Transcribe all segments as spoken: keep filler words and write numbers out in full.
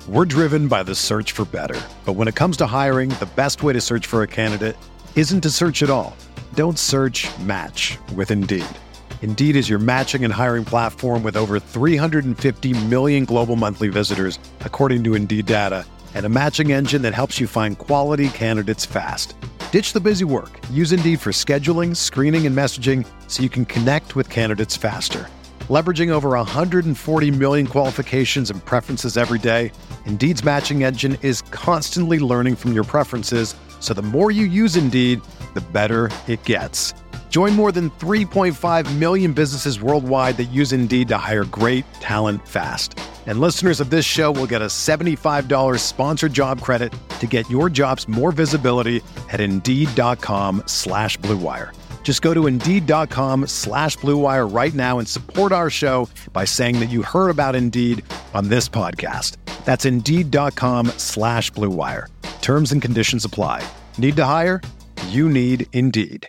We're driven by the search for better. But when it comes to hiring, the best way to search for a candidate isn't to search at all. Don't search, match with Indeed. Indeed is your matching and hiring platform with over three hundred fifty million global monthly visitors, according to Indeed data, and a matching engine that helps you find quality candidates fast. Ditch the busy work. Use Indeed for scheduling, screening, and messaging so you can connect with candidates faster. Leveraging over one hundred forty million qualifications and preferences every day, Indeed's matching engine is constantly learning from your preferences, so the more you use Indeed, the better it gets. Join more than three point five million businesses worldwide that use Indeed to hire great talent fast. And listeners of this show will get a seventy-five dollars sponsored job credit to get your jobs more visibility at Indeed.com slash Blue Wire. Just go to Indeed.com slash Blue Wire right now and support our show by saying that you heard about Indeed on this podcast. That's Indeed.com slash Blue Wire. Terms and conditions apply. Need to hire? You need Indeed.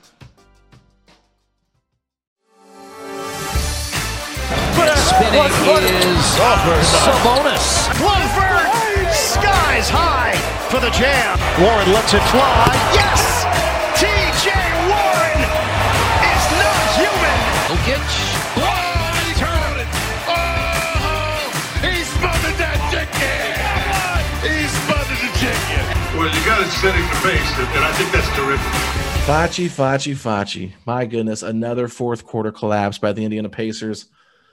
Spinning is Sabonis. Clifford skies high for the jam. Warren lets it fly. Yes! T J Warren is not human. Jokic. Oh, he's hurt it. Oh, he smothered that chicken. He smothered the chicken. Well, you got it setting the pace, and I think that's terrific. Facci, Facci, Facci. My goodness, another fourth quarter collapse by the Indiana Pacers.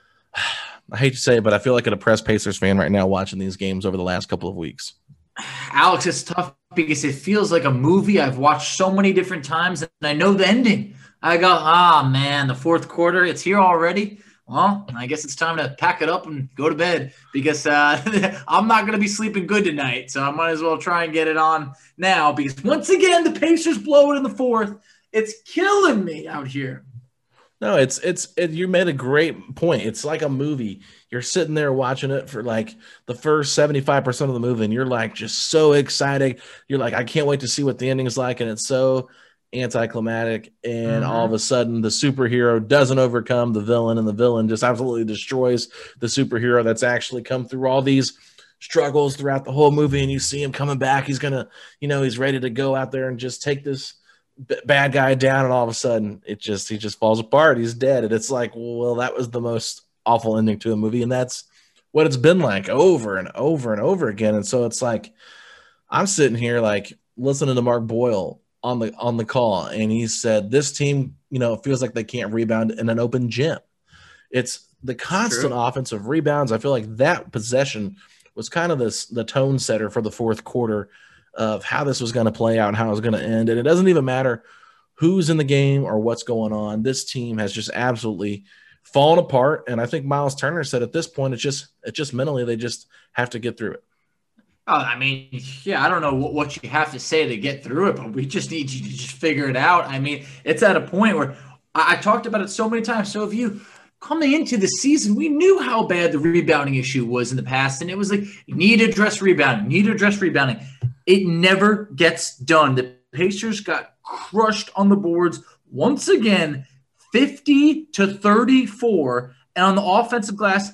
I hate to say it, but I feel like a depressed Pacers fan right now watching these games over the last couple of weeks. Alex, it's tough because it feels like a movie I've watched so many different times, and I know the ending. I go, ah, oh, man, the fourth quarter, it's here already. Well, I guess it's time to pack it up and go to bed because uh, I'm not going to be sleeping good tonight, so I might as well try and get it on now because once again, the Pacers blow it in the fourth. It's killing me out here. No, it's it's it, you made a great point. It's like a movie. You're sitting there watching it for like the first seventy-five percent of the movie, and you're like just so excited. You're like, I can't wait to see what the ending is like, and it's so anticlimactic. And mm-hmm. all of a sudden, the superhero doesn't overcome the villain, and the villain just absolutely destroys the superhero that's actually come through all these struggles throughout the whole movie. And you see him coming back. He's gonna, you know, he's ready to go out there and just take this bad guy down, and all of a sudden it just he just falls apart. He's dead, and it's like, well, that was the most awful ending to a movie, and that's what it's been like over and over and over again. And so it's like I'm sitting here like listening to Mark Boyle on the on the call, and he said this team, you know, feels like they can't rebound in an open gym. It's the constant True. offensive rebounds. I feel like that possession was kind of this the tone setter for the fourth quarter of how this was going to play out and how it was going to end. And it doesn't even matter who's in the game or what's going on. This team has just absolutely fallen apart. And I think Miles Turner said at this point, it's just, it's just mentally, they just have to get through it. Oh, I mean, yeah, I don't know what, what you have to say to get through it, but we just need you to just figure it out. I mean, it's at a point where I, I talked about it so many times. So if you coming into the season, we knew how bad the rebounding issue was in the past. And it was like, you need to address rebounding, need to address rebounding. It never gets done. The Pacers got crushed on the boards once again, fifty to thirty-four. And on the offensive glass,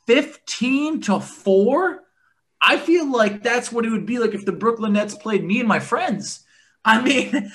fifteen to four. I feel like that's what it would be like if the Brooklyn Nets played me and my friends. I mean,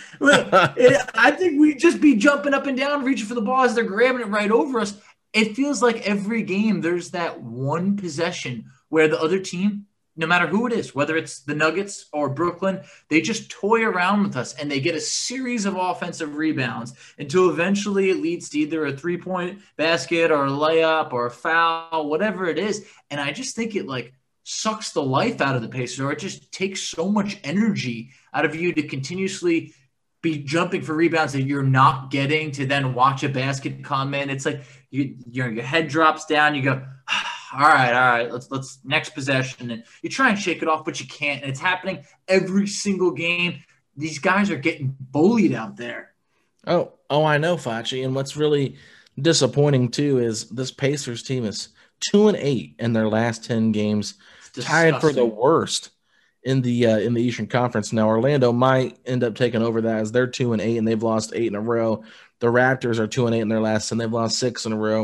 it, I think we'd just be jumping up and down, reaching for the ball as they're grabbing it right over us. It feels like every game there's that one possession where the other team, no matter who it is, whether it's the Nuggets or Brooklyn, they just toy around with us and they get a series of offensive rebounds until eventually it leads to either a three-point basket or a layup or a foul, whatever it is. And I just think it like sucks the life out of the Pacers, or it just takes so much energy out of you to continuously be jumping for rebounds that you're not getting, to then watch a basket come in. It's like you, your, your head drops down. You go, all right, all right, let's let's next possession. And you try and shake it off, but you can't. And it's happening every single game. These guys are getting bullied out there. Oh, oh, I know, Facci. And what's really disappointing too is this Pacers team is two and eight in their last ten games, tied for the worst in the uh, in the Eastern Conference. Now Orlando might end up taking over that as they're two and eight and they've lost eight in a row. The Raptors are two and eight in their last, and they've lost six in a row.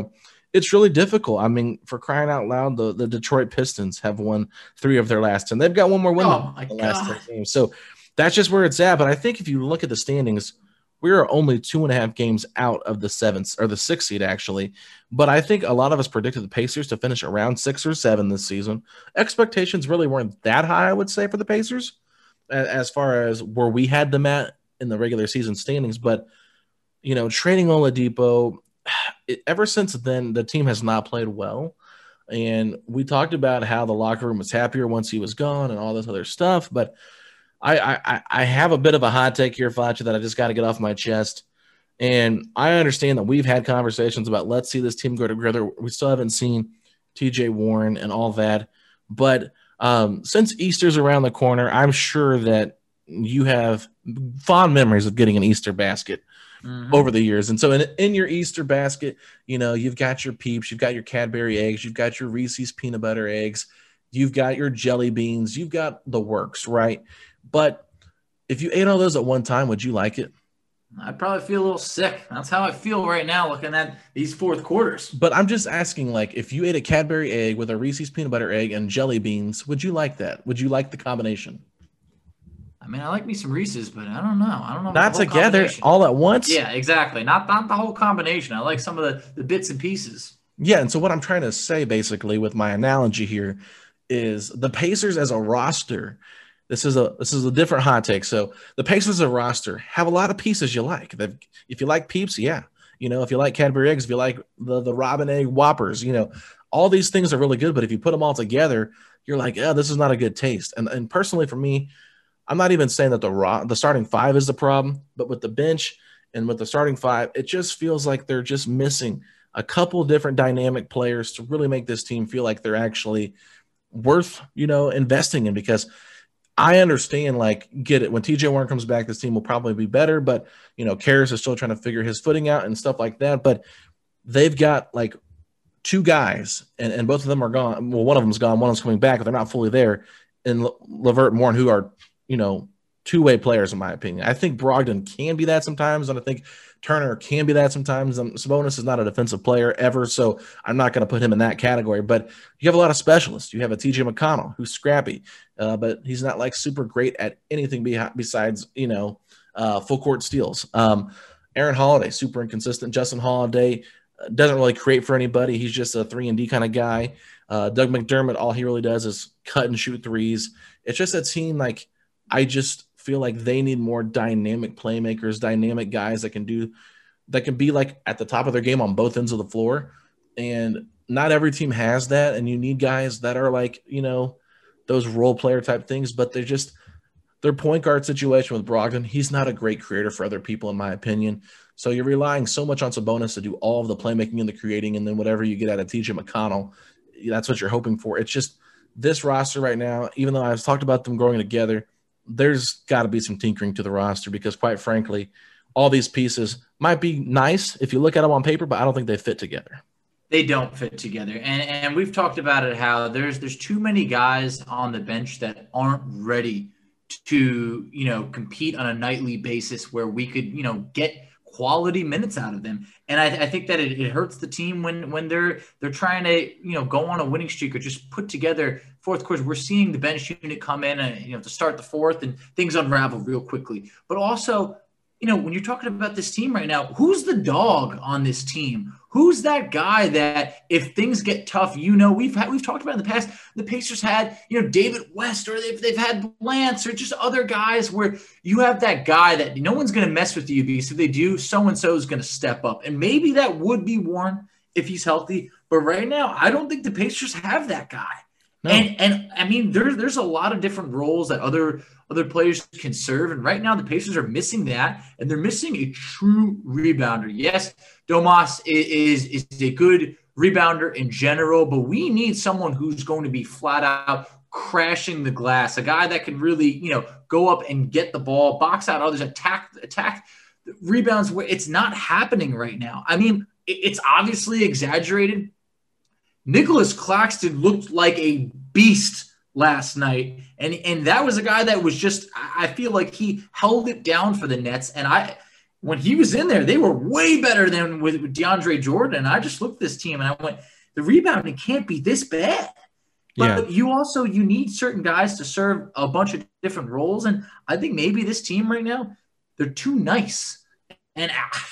it's really difficult. I mean, for crying out loud, the, the Detroit Pistons have won three of their last ten. They've got one more win Oh, my in the last God. ten games. So that's just where it's at. But I think if you look at the standings, we are only two and a half games out of the seventh or the sixth seed, actually. But I think a lot of us predicted the Pacers to finish around six or seven this season. Expectations really weren't that high, I would say, for the Pacers, as far as where we had them at in the regular season standings. But, you know, trading Oladipo, it, ever since then, the team has not played well. And we talked about how the locker room was happier once he was gone and all this other stuff. But I, I, I have a bit of a hot take here, Fletcher, that I just got to get off my chest. And I understand that we've had conversations about let's see this team go together. We still haven't seen T J Warren and all that. But um, since Easter's around the corner, I'm sure that you have fond memories of getting an Easter basket mm-hmm. over the years. And so in, in your Easter basket, you know, you've got your Peeps, you've got your Cadbury eggs, you've got your Reese's peanut butter eggs, you've got your jelly beans, you've got the works, right? But if you ate all those at one time, would you like it? I'd probably feel a little sick. That's how I feel right now looking at these fourth quarters. But I'm just asking, like, if you ate a Cadbury egg with a Reese's peanut butter egg and jelly beans, would you like that? Would you like the combination? I mean, I like me some Reese's, but I don't know. I don't know. Not together, all at once? Yeah, exactly. Not, not the whole combination. I like some of the, the bits and pieces. Yeah, and so what I'm trying to say, basically, with my analogy here is the Pacers as a roster – This is a this is a different hot take. So the Pacers as a roster have a lot of pieces you like. They've, if you like Peeps, yeah. You know, if you like Cadbury eggs, if you like the, the Robin Egg Whoppers, you know, all these things are really good. But if you put them all together, you're like, yeah, this is not a good taste. And and personally for me, I'm not even saying that the raw, the starting five is the problem, but with the bench and with the starting five, it just feels like they're just missing a couple different dynamic players to really make this team feel like they're actually worth, you know, investing in. Because I understand, like, get it. When T J Warren comes back, this team will probably be better. But, you know, Karras is still trying to figure his footing out and stuff like that. But they've got, like, two guys, and, and both of them are gone. Well, one of them's gone. One of them's coming back, but they're not fully there. And Le- LeVert and Warren, who are, you know, two-way players, in my opinion. I think Brogdon can be that sometimes, and I think Turner can be that sometimes. Um, Sabonis is not a defensive player ever, so I'm not going to put him in that category. But you have a lot of specialists. You have a T J McConnell who's scrappy, uh, but he's not like super great at anything be- besides, you know, uh, full court steals. Um, Aaron Holiday, super inconsistent. Justin Holiday uh, doesn't really create for anybody. He's just a three and D kind of guy. Uh, Doug McDermott, all he really does is cut and shoot threes. It's just a team like I just feel like they need more dynamic playmakers, dynamic guys that can do that can be like at the top of their game on both ends of the floor. And not every team has that. And you need guys that are like, you know, those role player type things, but they're just their point guard situation with Brogdon. He's not a great creator for other people, in my opinion. So you're relying so much on Sabonis to do all of the playmaking and the creating. And then whatever you get out of T J McConnell, that's what you're hoping for. It's just this roster right now, even though I've talked about them growing together, there's got to be some tinkering to the roster because, quite frankly, all these pieces might be nice if you look at them on paper, but I don't think they fit together. They don't fit together. And and we've talked about it, how there's there's too many guys on the bench that aren't ready to, you know, compete on a nightly basis where we could, you know, get quality minutes out of them. And I, I think that it, it hurts the team when when they're they're trying to, you know, go on a winning streak or just put together fourth quarter. We're seeing the bench unit come in and, you know, to start the fourth and things unravel real quickly. But also, you know, when you're talking about this team right now, who's the dog on this team? Who's that guy that if things get tough, you know, we've had, we've talked about in the past, the Pacers had, you know, David West, or they've, they've had Lance, or just other guys where you have that guy that no one's going to mess with you because if they do, so-and-so is going to step up. And maybe that would be Warren if he's healthy. But right now, I don't think the Pacers have that guy. No. And, and I mean, there's there's a lot of different roles that other other players can serve. And right now the Pacers are missing that, and they're missing a true rebounder. Yes, Domas is, is, is a good rebounder in general, but we need someone who's going to be flat out crashing the glass, a guy that can really, you know, go up and get the ball, box out others, attack, attack rebounds where it's not happening right now. I mean, it's obviously exaggerated. Nicholas Claxton looked like a beast last night. And, and that was a guy that was just, I feel like he held it down for the Nets. And I, when he was in there, they were way better than with, with DeAndre Jordan. And I just looked at this team and I went, the rebounding can't be this bad. But yeah. you also, you need certain guys to serve a bunch of different roles. And I think maybe this team right now, they're too nice. And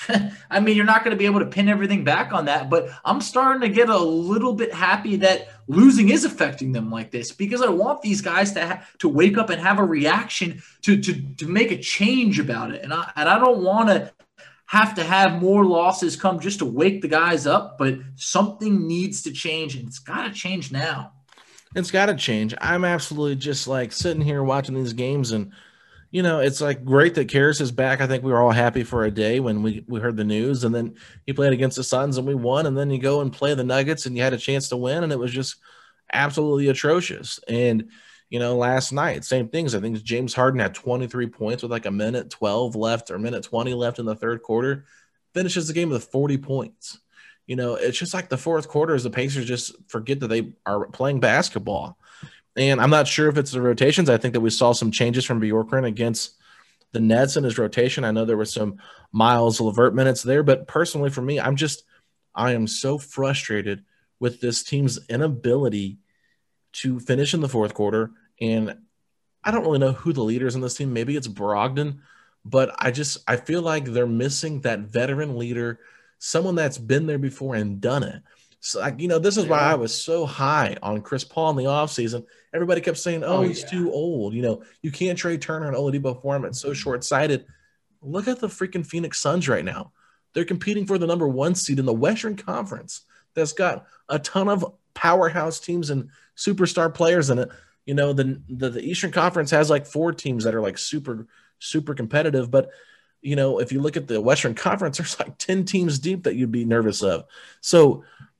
I mean, you're not going to be able to pin everything back on that, but I'm starting to get a little bit happy that losing is affecting them like this, because I want these guys to ha- to wake up and have a reaction to, to, to make a change about it. And I, and I don't want to have to have more losses come just to wake the guys up, but something needs to change, and it's got to change now. It's got to change. I'm absolutely just like sitting here watching these games, and you know, it's like great that Karras is back. I think we were all happy for a day when we, we heard the news, and then he played against the Suns and we won. And then you go and play the Nuggets and you had a chance to win, and it was just absolutely atrocious. And, you know, last night, same things. I think James Harden had twenty-three points with like a minute twelve left or a minute twenty left in the third quarter, finishes the game with forty points. You know, it's just like the fourth quarter is the Pacers just forget that they are playing basketball. And I'm not sure if it's the rotations. I think that we saw some changes from Bjorkgren against the Nets in his rotation. I know there was some Miles LeVert minutes there, but personally for me, I'm just – I am so frustrated with this team's inability to finish in the fourth quarter. And I don't really know who the leader is in this team. Maybe it's Brogdon, but I just – I feel like they're missing that veteran leader, someone that's been there before and done it. So, like, you know, this is why I was so high on Chris Paul in the offseason. Everybody kept saying, oh, oh he's yeah. too old. You know, you can't trade Turner and Oladipo for him. It's so short-sighted. Look at the freaking Phoenix Suns right now. They're competing for the number one seed in the Western Conference that's got a ton of powerhouse teams and superstar players in it. You know, the, the, the Eastern Conference has like four teams that are like super, super competitive. But, you know, if you look at the Western Conference, there's like ten teams deep that you'd be nervous of. So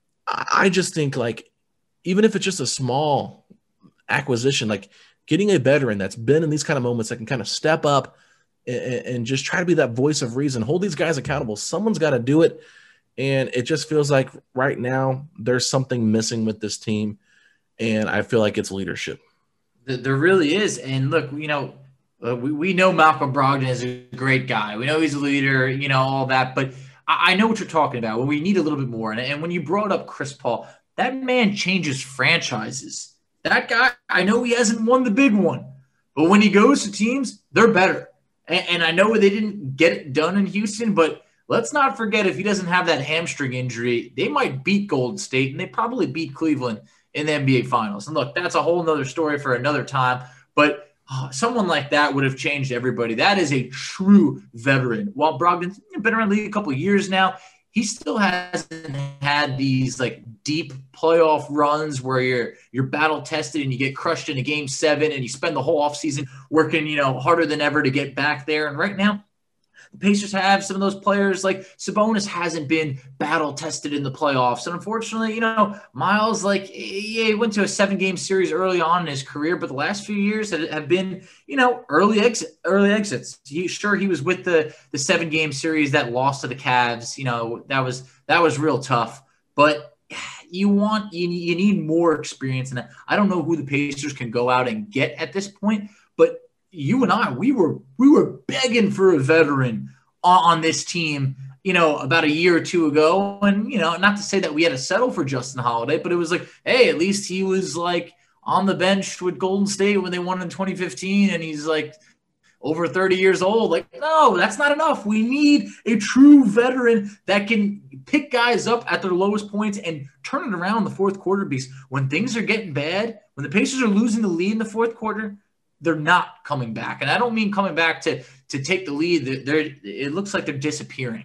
I just think, like, even if it's just a small acquisition, like getting a veteran that's been in these kind of moments that can kind of step up and, and just try to be that voice of reason, hold these guys accountable. Someone's got to do it. And it just feels like right now there's something missing with this team. And I feel like it's leadership. There really is. And look, you know, uh, we, we know Malcolm Brogdon is a great guy. We know he's a leader, you know, all that. But I know what you're talking about. When we need a little bit more. And, and when you brought up Chris Paul, that man changes franchises. That guy, I know he hasn't won the big one, but when he goes to teams, they're better. And, and I know they didn't get it done in Houston, but let's not forget, if he doesn't have that hamstring injury, they might beat Golden State, and they probably beat Cleveland in the N B A Finals. And look, that's a whole nother story for another time. But Oh, someone like that would have changed everybody. That is a true veteran. While Brogdon's been around the league a couple of years now, he still hasn't had these like deep playoff runs where you're you're battle tested and you get crushed in a game seven and you spend the whole offseason working, you know, harder than ever to get back there. And right now, the Pacers have some of those players like Sabonis hasn't been battle tested in the playoffs. And unfortunately, you know, Miles, like, yeah, he went to a seven game series early on in his career, but the last few years have been, you know, early exit, early exits. He, sure, he was with the, the seven game series that lost to the Cavs. You know, that was, that was real tough, but you want, you, you need more experience in that. I don't know who the Pacers can go out and get at this point, but you and I, we were we were begging for a veteran on, on this team, you know, about a year or two ago. And, you know, not to say that we had to settle for Justin Holiday, but it was like, hey, at least he was like on the bench with Golden State when they won in twenty fifteen, and he's like over thirty years old. Like, no, that's not enough. We need a true veteran that can pick guys up at their lowest points and turn it around in the fourth quarter. Because when things are getting bad, when the Pacers are losing the lead in the fourth quarter, they're not coming back. And I don't mean coming back to to take the lead. They're, they're it looks like they're disappearing.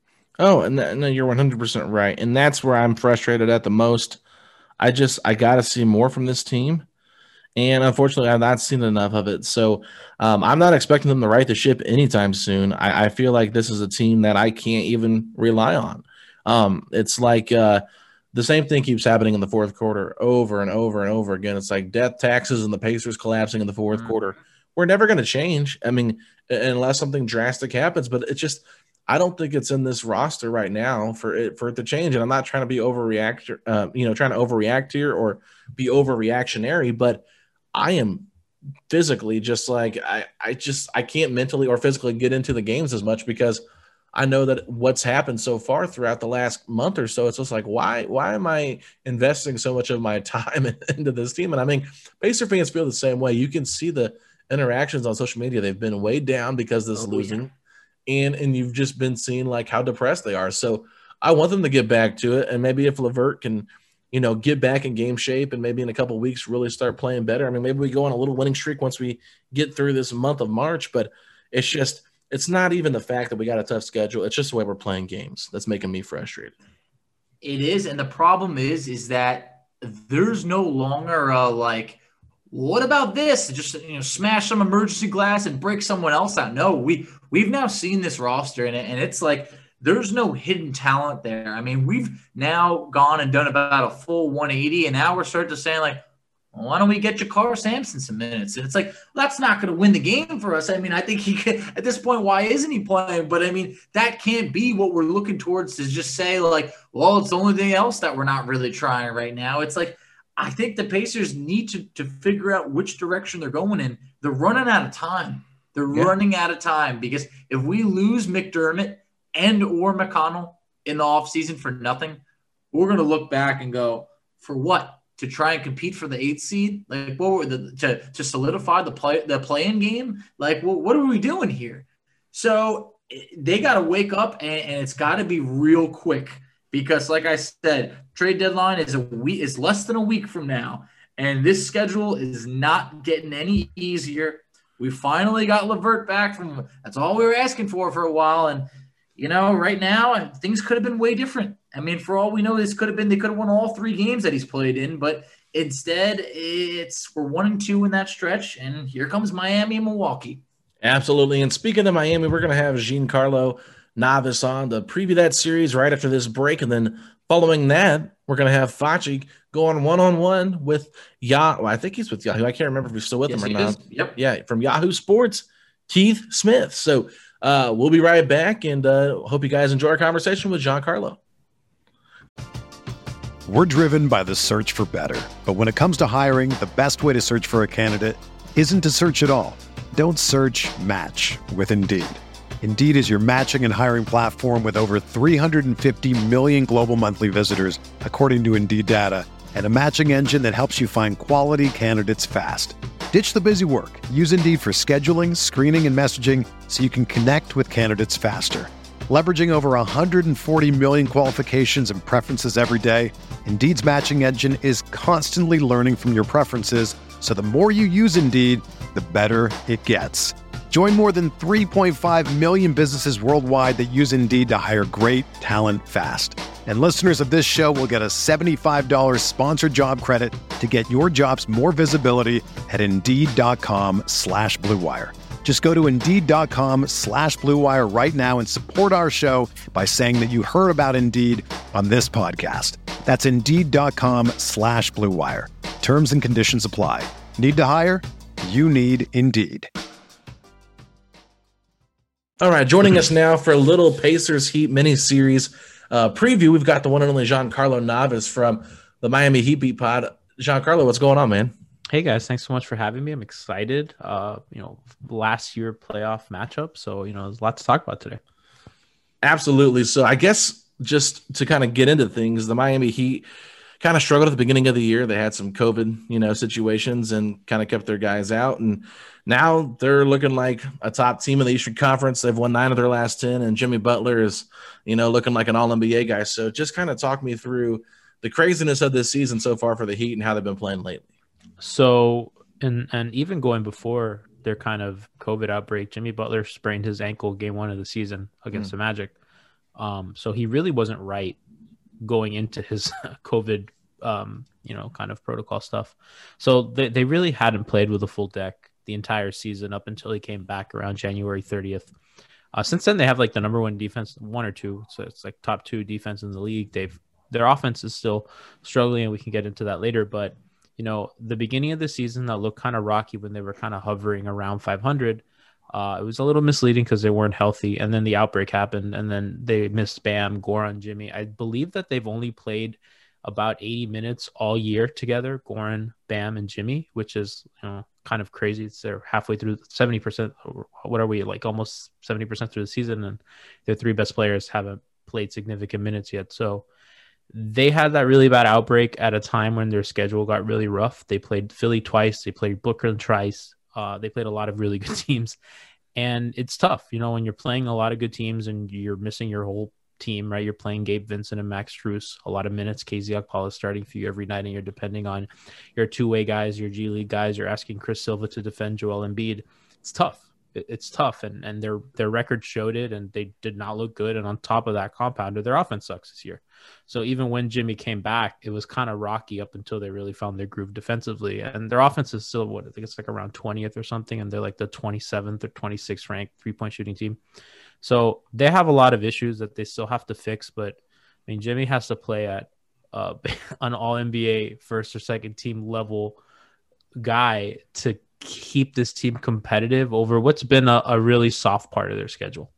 Oh, and no, you're one hundred percent right. And that's where I'm frustrated at the most. I just, I got to see more from this team. And unfortunately, I've not seen enough of it. So um, I'm not expecting them to right the ship anytime soon. I, I feel like this is a team that I can't even rely on. Um, it's like uh, the same thing keeps happening in the fourth quarter over and over and over again. It's like death taxes and the Pacers collapsing in the fourth mm-hmm. quarter. We're never going to change. I mean, unless something drastic happens, but it's just, I don't think it's in this roster right now for it, for it to change. And I'm not trying to be overreact, uh, you know, trying to overreact here or be overreactionary, but I am physically just like, I, I just, I can't mentally or physically get into the games as much because I know that what's happened so far throughout the last month or so, it's just like, why, why am I investing so much of my time into this team? And I mean, Pacer fans feel the same way. You can see the interactions on social media. They've been weighed down because of this oh, losing. Yeah. And, and you've just been seeing like how depressed they are. So I want them to get back to it. And maybe if LeVert can, you know, get back in game shape and maybe in a couple of weeks really start playing better. I mean, maybe we go on a little winning streak once we get through this month of March, but it's just, it's not even the fact that we got a tough schedule. It's just the way we're playing games that's making me frustrated. It is. And the problem is, is that there's no longer a like, what about this? Just, you know, smash some emergency glass and break someone else out. No, we, we've now seen this roster and, and it's like, there's no hidden talent there. I mean, we've now gone and done about a full one eighty, and now we're starting to say, like, well, why don't we get Jakar Sampson some minutes? And it's like, well, that's not going to win the game for us. I mean, I think he could, at this point, why isn't he playing? But, I mean, that can't be what we're looking towards to just say, like, well, it's the only thing else that we're not really trying right now. It's like, I think the Pacers need to, to figure out which direction they're going in. They're running out of time. They're yeah. running out of time because if we lose McDermott and or McConnell in the offseason for nothing, we're going to look back and go, for what? To try and compete for the eighth seed? Like, what were the to, to solidify the play the play-in game? Like, well, what are we doing here? So they got to wake up, and, and it's got to be real quick because, like I said, trade deadline is a week is less than a week from now, and this schedule is not getting any easier. We finally got LeVert back from that's all we were asking for for a while, and you know, right now, things could have been way different. I mean, for all we know, this could have been, they could have won all three games that he's played in, but instead, it's, we're one and two in that stretch, and here comes Miami and Milwaukee. Absolutely. And speaking of Miami, we're going to have Giancarlo Navas on to preview that series right after this break. And then following that, we're going to have Facci going one-on-one with Yahoo. Well, I think he's with Yahoo. I can't remember if he's still with yes, them or not. Is. Yep. Yeah, from Yahoo Sports, Keith Smith. So, Uh, we'll be right back, and uh, hope you guys enjoy our conversation with Giancarlo. We're driven by the search for better. But when it comes to hiring, the best way to search for a candidate isn't to search at all. Don't search, match with Indeed. Indeed is your matching and hiring platform with over three hundred fifty million global monthly visitors, according to Indeed data, and a matching engine that helps you find quality candidates fast. Ditch the busy work. Use Indeed for scheduling, screening, and messaging so you can connect with candidates faster. Leveraging over one hundred forty million qualifications and preferences every day, Indeed's matching engine is constantly learning from your preferences, so the more you use Indeed, the better it gets. Join more than three point five million businesses worldwide that use Indeed to hire great talent fast. And listeners of this show will get a seventy-five dollars sponsored job credit to get your jobs more visibility at Indeed.com slash Blue Wire. Just go to Indeed.com slash Blue Wire right now and support our show by saying that you heard about Indeed on this podcast. That's Indeed.com slash Blue Wire. Terms and conditions apply. Need to hire? You need Indeed. All right, joining us now for a little Pacers Heat mini-series uh, preview, we've got the one and only Giancarlo Navas from the Miami Heat Beat Pod. Giancarlo, what's going on, man? Hey, guys. Thanks so much for having me. I'm excited. Uh, you know, last year playoff matchup, so, you know, there's a lot to talk about today. Absolutely. So I guess just to kind of get into things, the Miami Heat kind of struggled at the beginning of the year. They had some COVID, you know, situations and kind of kept their guys out. And now they're looking like a top team in the Eastern Conference. They've won nine of their last ten, and Jimmy Butler is, you know, looking like an all N B A guy. So just kind of talk me through the craziness of this season so far for the Heat and how they've been playing lately. So, and and even going before their kind of COVID outbreak, Jimmy Butler sprained his ankle game one of the season against mm. the Magic. Um, so he really wasn't right going into his COVID, um, you know, kind of protocol stuff. So they, they really hadn't played with a full deck the entire season up until he came back around January thirtieth. Uh, since then, they have like the number one defense, one or two. So it's like top two defense in the league. They've their offense is still struggling, and we can get into that later. But, you know, the beginning of the season that looked kind of rocky when they were kind of hovering around five hundred. Uh, it was a little misleading because they weren't healthy. And then the outbreak happened, and then they missed Bam, Goran, Jimmy. I believe that they've only played about eighty minutes all year together, Goran, Bam, and Jimmy, which is, you know, kind of crazy. It's they're halfway through seventy percent. What are we, like almost seventy percent through the season, and their three best players haven't played significant minutes yet. So they had that really bad outbreak at a time when their schedule got really rough. They played Philly twice. They played Brooklyn twice. Uh, they played a lot of really good teams, and it's tough, you know, when you're playing a lot of good teams and you're missing your whole team, right? You're playing Gabe Vincent and Max Strus a lot of minutes. K Z Okpala is starting for you every night, and you're depending on your two-way guys, your G League guys. You're asking Chris Silva to defend Joel Embiid. It's tough. It's tough, and and their their record showed it, and they did not look good. And on top of that compounder, their offense sucks this year. So even when Jimmy came back, it was kind of rocky up until they really found their groove defensively. And their offense is still, what I think it's like around twentieth or something, and they're like the twenty-seventh or twenty-sixth ranked three-point shooting team. So they have a lot of issues that they still have to fix. But I mean, Jimmy has to play at uh, an All N B A first or second team level guy to keep this team competitive over what's been a, a really soft part of their schedule.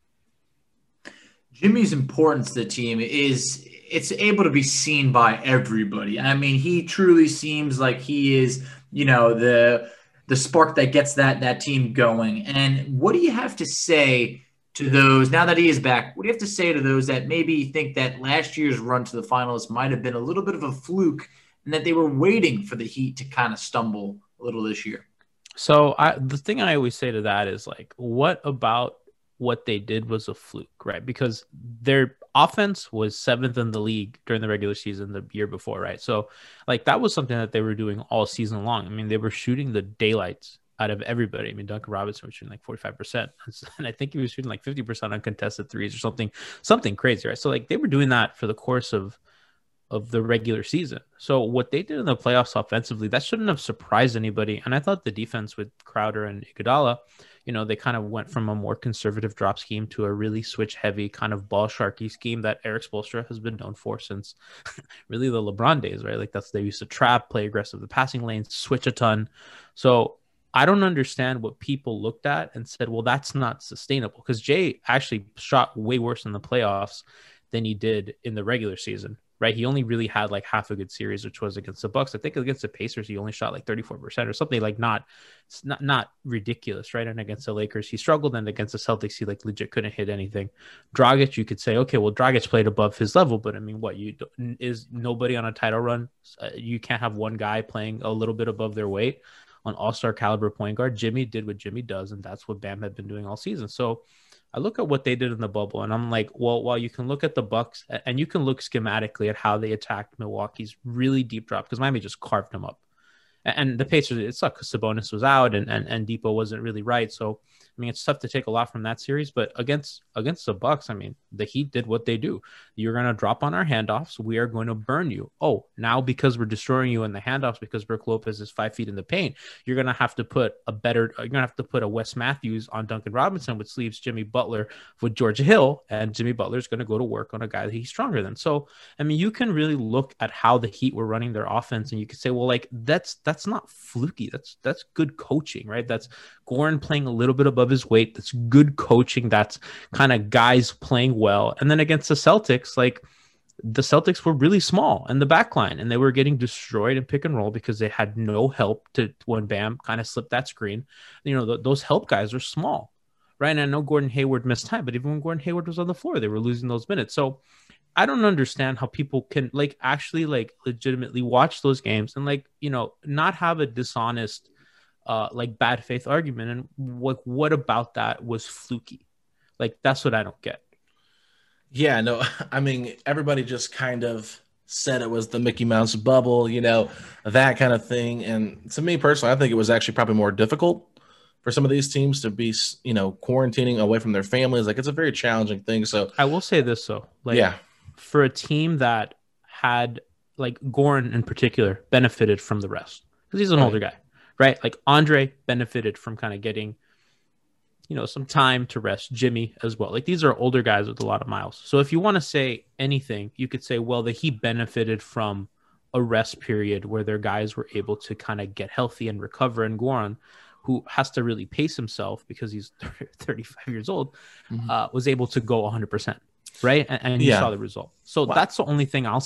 Jimmy's importance to the team is it's able to be seen by everybody. I mean, he truly seems like he is, you know, the the spark that gets that that team going. And what do you have to say to those, now that he is back, what do you have to say to those that maybe think that last year's run to the finals might have been a little bit of a fluke and that they were waiting for the Heat to kind of stumble a little this year? So I, the thing I always say to that is, like, what about what they did was a fluke, right? Because their offense was seventh in the league during the regular season the year before, right? So, like, that was something that they were doing all season long. I mean, they were shooting the daylights out of everybody. I mean, Duncan Robinson was shooting like forty-five percent, and I think he was shooting like fifty percent on contested threes or something, something crazy, right? So, like, they were doing that for the course of of the regular season. So what they did in the playoffs offensively, that shouldn't have surprised anybody. And I thought the defense with Crowder and Iguodala, you know, they kind of went from a more conservative drop scheme to a really switch heavy kind of ball sharky scheme that Eric Spoelstra has been known for since really the LeBron days, right? Like, that's, they used to trap, play aggressive the passing lanes, switch a ton. So I don't understand what people looked at and said, well, that's not sustainable, because Jay actually shot way worse in the playoffs than he did in the regular season. Right, he only really had like half a good series, which was against the Bucks. I think against the Pacers, he only shot like thirty-four percent or something, like not, not, not ridiculous, right? And against the Lakers, he struggled, and against the Celtics, he like legit couldn't hit anything. Dragic, you could say, okay, well, Dragic played above his level, but I mean, what you is nobody on a title run? Uh, you can't have one guy playing a little bit above their weight on all-star caliber point guard. Jimmy did what Jimmy does, and that's what Bam had been doing all season. So I look at what they did in the bubble, and I'm like, well, while you can look at the Bucks and you can look schematically at how they attacked Milwaukee's really deep drop, because Miami just carved them up. And the Pacers, it sucked because Sabonis was out and, and, and Depot wasn't really right. So, I mean, it's tough to take a lot from that series. But against against the Bucks, I mean, the Heat did what they do. You're going to drop on our handoffs. We are going to burn you. Oh, now because we're destroying you in the handoffs because Brook Lopez is five feet in the paint, you're going to have to put a better, you're going to have to put a Wes Matthews on Duncan Robinson, which leaves Jimmy Butler with George Hill. And Jimmy Butler is going to go to work on a guy that he's stronger than. So, I mean, you can really look at how the Heat were running their offense, and you could say, well, like, that's, that's not fluky. That's, that's good coaching, right? That's Goran playing a little bit above his weight. That's good coaching. That's kind of guys playing well. And then against the Celtics, like, the Celtics were really small in the back line, and they were getting destroyed in pick and roll because they had no help to when Bam kind of slipped that screen. You know, th- those help guys are small, right? And I know Gordon Hayward missed time, but even when Gordon Hayward was on the floor, they were losing those minutes. So I don't understand how people can like actually like legitimately watch those games and like, you know, not have a dishonest, uh, like bad faith argument. And what, what about that was fluky? Like, that's what I don't get. Yeah, no, I mean, everybody just kind of said it was the Mickey Mouse bubble, you know, that kind of thing. And to me personally, I think it was actually probably more difficult for some of these teams to be, you know, quarantining away from their families. Like, it's a very challenging thing. So I will say this, though. Like, yeah, for a team that had, like, Goran in particular benefited from the rest because he's an right. older guy, right? Like, Andre benefited from kind of getting, you know, some time to rest. Jimmy as well. Like, these are older guys with a lot of miles. So if you want to say anything, you could say, well, that he benefited from a rest period where their guys were able to kind of get healthy and recover. And Goran, who has to really pace himself because he's thirty-five years old, mm-hmm. uh, was able to go one hundred percent, right? And, and you yeah. saw the result. So wow. that's the only thing I'll say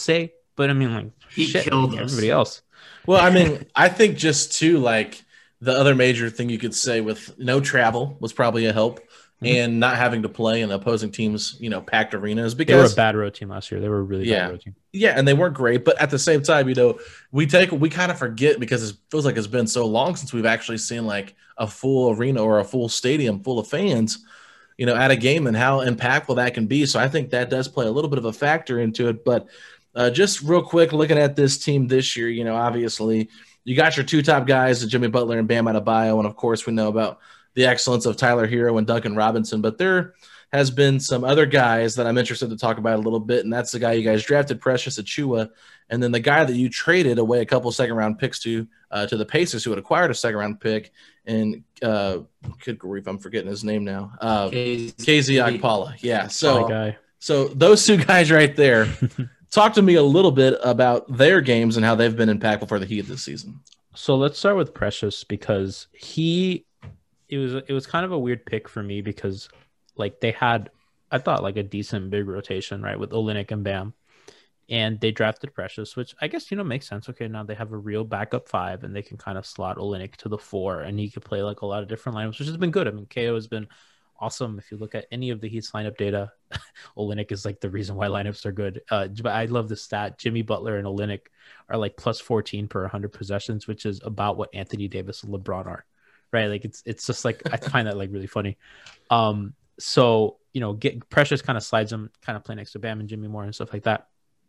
But I mean, like, He shit, killed us. everybody else. Well, I mean, I think just too, like the other major thing you could say with no travel was probably a help, mm-hmm. and not having to play in opposing teams, you know, packed arenas because they were a bad road team last year. They were a really yeah, bad road team. Yeah, and they weren't great, but at the same time, you know, we take we kind of forget because it feels like it's been so long since we've actually seen like a full arena or a full stadium full of fans, you know, at a game and how impactful that can be. So I think that does play a little bit of a factor into it, but. Uh, just real quick, looking at this team this year, you know, obviously you got your two top guys, Jimmy Butler and Bam Adebayo, and of course we know about the excellence of Tyler Hero and Duncan Robinson, but there has been some other guys that I'm interested to talk about a little bit, and that's the guy you guys drafted, Precious Achiuwa, and then the guy that you traded away a couple second-round picks to uh, to the Pacers, who had acquired a second-round pick, and uh, good grief, I'm forgetting his name now, uh, K Z Okpala. Yeah, so, guy. so those two guys right there. Talk to me a little bit about their games and how they've been impactful for the Heat this season. So let's start with Precious because he it was it was kind of a weird pick for me because like they had I thought like a decent big rotation, right, with Olynyk and Bam. And they drafted Precious, which I guess, you know, makes sense. Okay, now they have a real backup five and they can kind of slot Olynyk to the four and he could play like a lot of different lineups, which has been good. I mean, K O has been awesome. If you look at any of the Heat's lineup data, Olynyk is like the reason why lineups are good. Uh, but I love the stat. Jimmy Butler and Olynyk are like plus fourteen per one hundred possessions, which is about what Anthony Davis and LeBron are, right? Like it's it's just like I find that like really funny. Um, so you know, get Precious kind of slides him, kind of play next to Bam and Jimmy Moore and stuff like that.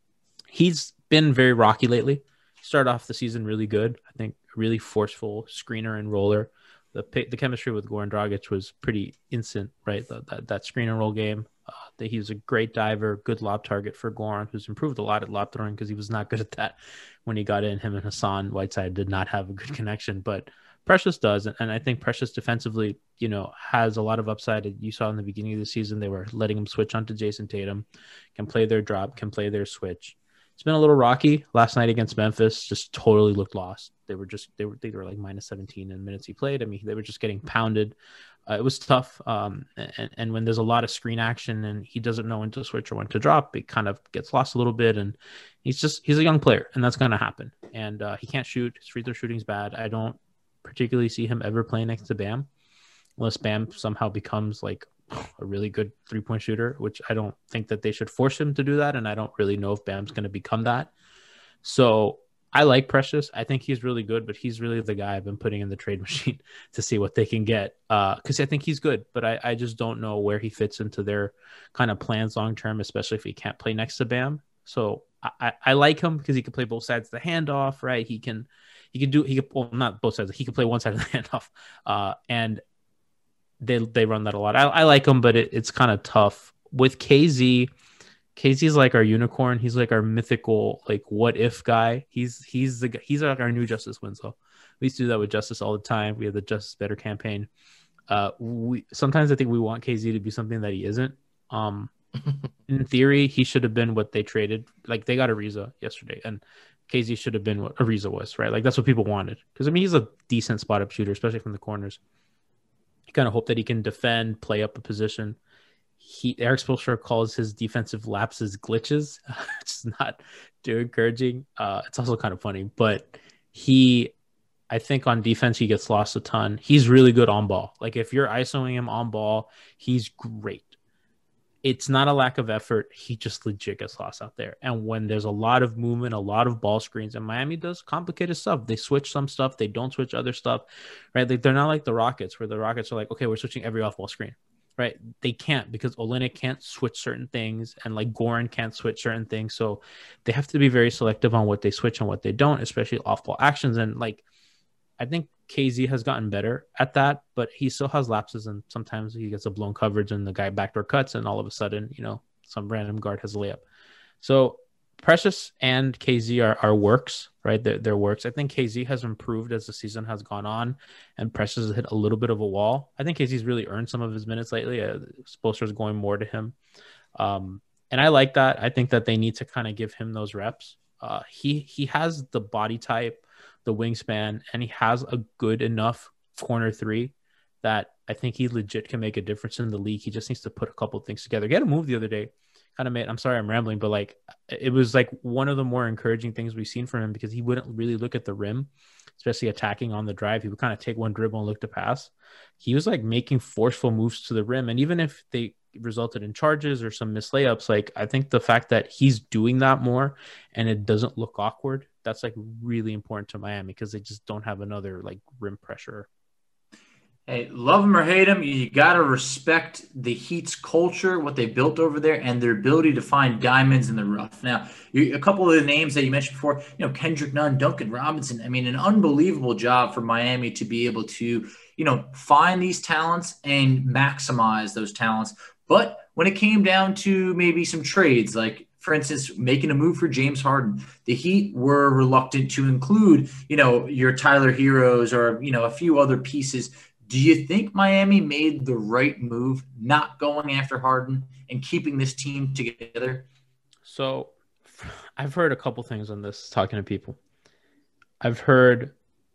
He's been very rocky lately. Started off the season really good. I think really forceful screener and roller. The the chemistry with Goran Dragic was pretty instant, right? The, that that screen and roll game. Uh, that he was a great diver, good lob target for Goran, who's improved a lot at lob throwing because he was not good at that when he got in. Him and Hassan Whiteside did not have a good connection, but Precious does, and, and I think Precious defensively, you know, has a lot of upside. You saw in the beginning of the season they were letting him switch onto Jason Tatum, can play their drop, can play their switch. It's been a little rocky. Last night against Memphis, just totally looked lost. They were just they were they were like minus seventeen in minutes he played. I mean, they were just getting pounded. Uh, it was tough. Um, and, and when there's a lot of screen action and he doesn't know when to switch or when to drop, it kind of gets lost a little bit. And he's just he's a young player, and that's going to happen. And uh, he can't shoot. His free throw shooting's bad. I don't particularly see him ever playing next to Bam, unless Bam somehow becomes like a really good three-point shooter, which I don't think that they should force him to do that. And I don't really know if Bam's going to become that. So I like Precious. I think he's really good, but he's really the guy I've been putting in the trade machine to see what they can get. Uh, cause I think he's good, but I, I just don't know where he fits into their kind of plans long-term, especially if he can't play next to Bam. So I, I, I like him because he can play both sides of the handoff, right? He can, he can do, he could, well, not both sides. He can play one side of the handoff. Uh, and They they run that a lot. I, I like him, but it, it's kind of tough. With K Z, K Z is like our unicorn. He's like our mythical, like what if guy. He's he's the he's like our new Justice Winslow. We used to do that with Justice all the time. We have the Justice Better campaign. Uh, we sometimes I think we want K Z to be something that he isn't. Um, in theory, he should have been what they traded. Like they got Ariza yesterday, and K Z should have been what Ariza was, right? Like that's what people wanted. Because I mean, he's a decent spot up shooter, especially from the corners. You kind of hope that he can defend, play up a position. He Eric Spoelstra calls his defensive lapses glitches. It's not too encouraging. Uh, it's also kind of funny, but he, I think on defense, he gets lost a ton. He's really good on ball. Like if you're ISOing him on ball, he's great. It's not a lack of effort. He just legit gets lost out there. And when there's a lot of movement, a lot of ball screens, and Miami does complicated stuff. They switch some stuff. They don't switch other stuff, right? Like they're not like the Rockets where the Rockets are like, okay, we're switching every off-ball screen, right? They can't because Olynyk can't switch certain things and like Goran can't switch certain things. So they have to be very selective on what they switch and what they don't, especially off-ball actions. And like, I think K Z has gotten better at that, but he still has lapses, and sometimes he gets a blown coverage and the guy backdoor cuts, and all of a sudden, you know, some random guard has a layup. So Precious and K Z are, are works, right? They're, they're works. I think K Z has improved as the season has gone on, and Precious has hit a little bit of a wall. I think K Z's really earned some of his minutes lately. Uh, Spoelstra's going more to him. Um, and I like that. I think that they need to kind of give him those reps. Uh, he he has the body type, the wingspan, and he has a good enough corner three that I think he legit can make a difference in the league. He just needs to put a couple of things together. He had a move the other day. kind of made, I'm sorry, I'm rambling, but like it was like one of the more encouraging things we've seen from him because he wouldn't really look at the rim, especially attacking on the drive. He would kind of take one dribble and look to pass. He was like making forceful moves to the rim. And even if they resulted in charges or some missed layups, like I think the fact that he's doing that more and it doesn't look awkward, that's like really important to Miami because they just don't have another like rim pressure. Hey, love him or hate him, you got to respect the Heat's culture, what they built over there, and their ability to find diamonds in the rough. Now, you, a couple of the names that you mentioned before, you know, Kendrick Nunn, Duncan Robinson. I mean, an unbelievable job for Miami to be able to, you know, find these talents and maximize those talents. But when it came down to maybe some trades, like, for instance, making a move for James Harden, the Heat were reluctant to include, you know, your Tyler Heroes or, you know, a few other pieces. Do you think Miami made the right move not going after Harden and keeping this team together? So I've heard a couple things on this talking to people. I've heard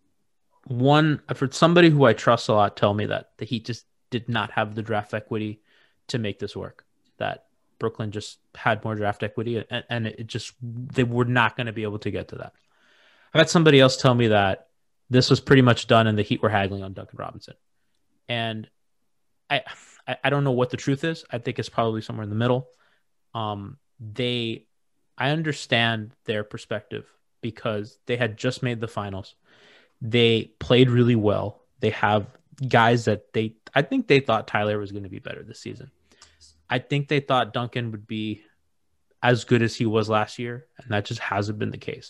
one, I've heard somebody who I trust a lot tell me that the Heat just did not have the draft equity to make this work, that Brooklyn just had more draft equity and, and it just, they were not going to be able to get to that. I've had somebody else tell me that this was pretty much done and the Heat were haggling on Duncan Robinson. And I, I don't know what the truth is. I think it's probably somewhere in the middle. Um, they, I understand their perspective because they had just made the finals. They played really well. They have guys that they, I think they thought Tyler was going to be better this season. I think they thought Duncan would be as good as he was last year. And that just hasn't been the case.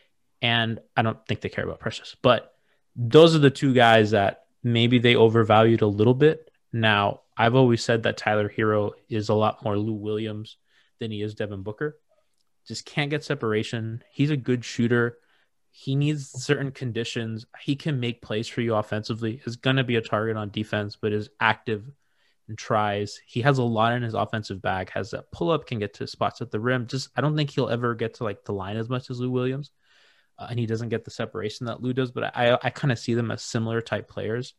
And I don't think they care about Precious, but those are the two guys that maybe they overvalued a little bit. Now, I've always said that Tyler Hero is a lot more Lou Williams than he is Devin Booker. Just can't get separation. He's a good shooter. He needs certain conditions. He can make plays for you offensively. Is going to be a target on defense, but is active and tries. He has a lot in his offensive bag, has that pull-up, can get to spots at the rim. Just I don't think he'll ever get to like the line as much as Lou Williams. Uh, and he doesn't get the separation that Lou does, but I I kind of see them as similar type players.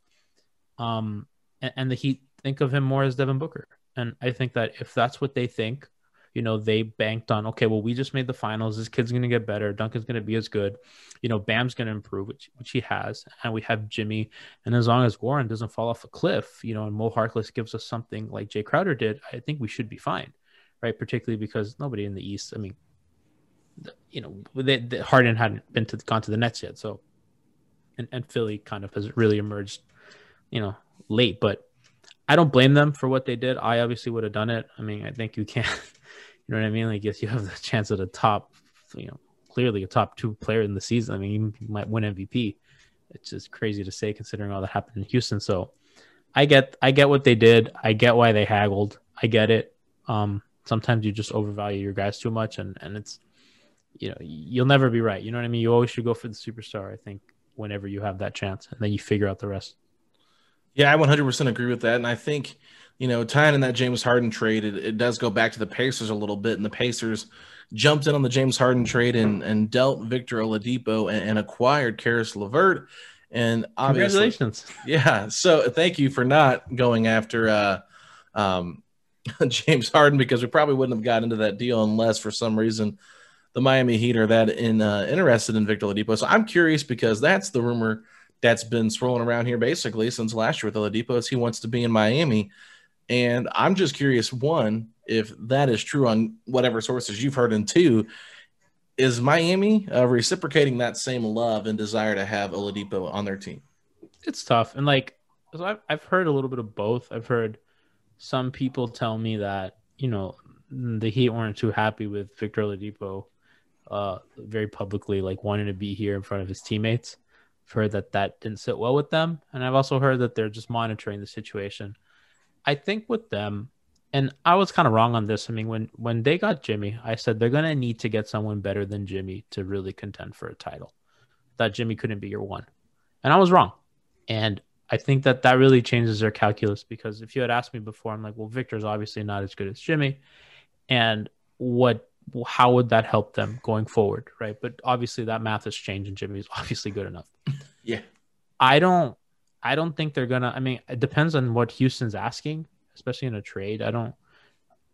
Um, and, and the Heat think of him more as Devin Booker. And I think that if that's what they think, you know, they banked on, okay, well, we just made the finals. This kid's going to get better. Duncan's going to be as good. You know, Bam's going to improve, which, which he has. And we have Jimmy. And as long as Warren doesn't fall off a cliff, you know, and Mo Harkless gives us something like Jay Crowder did, I think we should be fine, right? Particularly because nobody in the East, I mean, you know, they, they, Harden hadn't been to gone to the Nets yet, so and, and Philly kind of has really emerged, you know, late. But I don't blame them for what they did. I obviously would have done it. I mean, I think you can, you know what I mean? Like, yes, you have the chance at a top, you know, clearly a top two player in the season. I mean, you might win M V P. It's just crazy to say considering all that happened in Houston. So I get, I get what they did. I get why they haggled. I get it. Um, sometimes you just overvalue your guys too much, and and it's. You know, you'll never be right. You know what I mean? You always should go for the superstar, I think, whenever you have that chance, and then you figure out the rest. Yeah, I one hundred percent agree with that. And I think, you know, tying in that James Harden trade, it, it does go back to the Pacers a little bit. And the Pacers jumped in on the James Harden trade and, and dealt Victor Oladipo and, and acquired Karis LeVert. And obviously, congratulations. Yeah. So thank you for not going after uh, um, James Harden, because we probably wouldn't have got into that deal unless for some reason the Miami Heat are that in uh, interested in Victor Oladipo. So I'm curious because that's the rumor that's been swirling around here basically since last year with Oladipo is he wants to be in Miami. And I'm just curious, one, if that is true on whatever sources you've heard, and two, is Miami uh, reciprocating that same love and desire to have Oladipo on their team? It's tough. And like, so I've, I've heard a little bit of both. I've heard some people tell me that, you know, the Heat weren't too happy with Victor Oladipo uh, very publicly, like wanting to be here in front of his teammates. I've heard that that didn't sit well with them. And I've also heard that they're just monitoring the situation. I think with them, and I was kind of wrong on this. I mean, when, when they got Jimmy, I said they're going to need to get someone better than Jimmy to really contend for a title. That Jimmy couldn't be your one. And I was wrong. And I think that that really changes their calculus, because if you had asked me before, I'm like, well, Victor's obviously not as good as Jimmy. And what, how would that help them going forward, right? But obviously that math has changed, and Jimmy's obviously good enough. Yeah. I don't, I don't think they're going to, I mean, it depends on what Houston's asking, especially in a trade. I don't,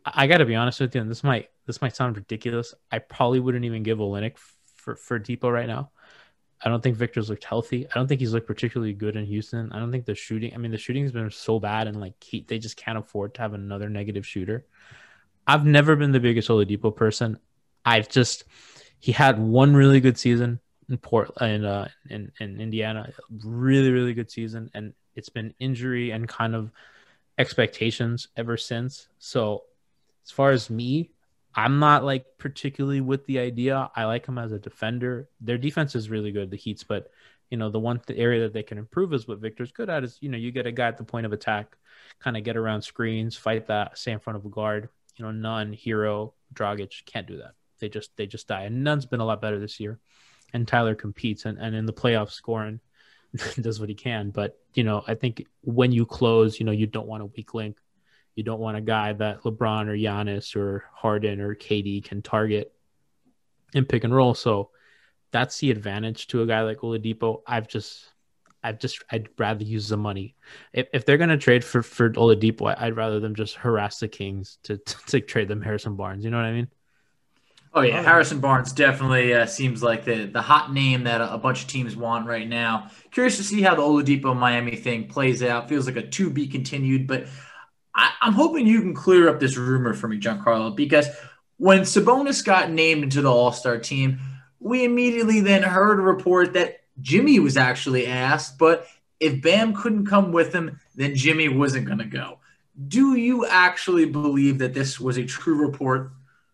I got to be honest with you, and this might this might sound ridiculous. I probably wouldn't even give Olynyk for for Depot right now. I don't think Victor's looked healthy. I don't think he's looked particularly good in Houston. I don't think the shooting. I mean, the shooting's been so bad, and like he, they just can't afford to have another negative shooter. I've never been the biggest Oladipo person. I've just he had one really good season in Port in uh, in, in Indiana, really really good season, and it's been injury and kind of expectations ever since. So as far as me, I'm not like particularly with the idea. I like him as a defender. Their defense is really good, the Heat's, but you know, the one th- area that they can improve is what Victor's good at is, you know, you get a guy at the point of attack, kind of get around screens, fight that, stay in front of a guard. You know, Nunn, Hero, Dragic can't do that. They just they just die. And Nunn's been a lot better this year. And Tyler competes and, and in the playoffs scoring does what he can. But, you know, I think when you close, you know, you don't want a weak link. You don't want a guy that LeBron or Giannis or Harden or K D can target and pick and roll. So that's the advantage to a guy like Oladipo. I've just, I've just, I'd rather use the money. If if they're going to trade for, for Oladipo, I'd rather them just harass the Kings to, to, to trade them Harrison Barnes. You know what I mean? Oh, yeah. Harrison Barnes definitely uh, seems like the, the hot name that a, a bunch of teams want right now. Curious to see how the Oladipo Miami thing plays out. Feels like a to be continued, but I, I'm hoping you can clear up this rumor for me, Giancarlo, because when Sabonis got named into the All-Star team, we immediately then heard a report that Jimmy was actually asked, but if Bam couldn't come with him, then Jimmy wasn't going to go. Do you actually believe that this was a true report?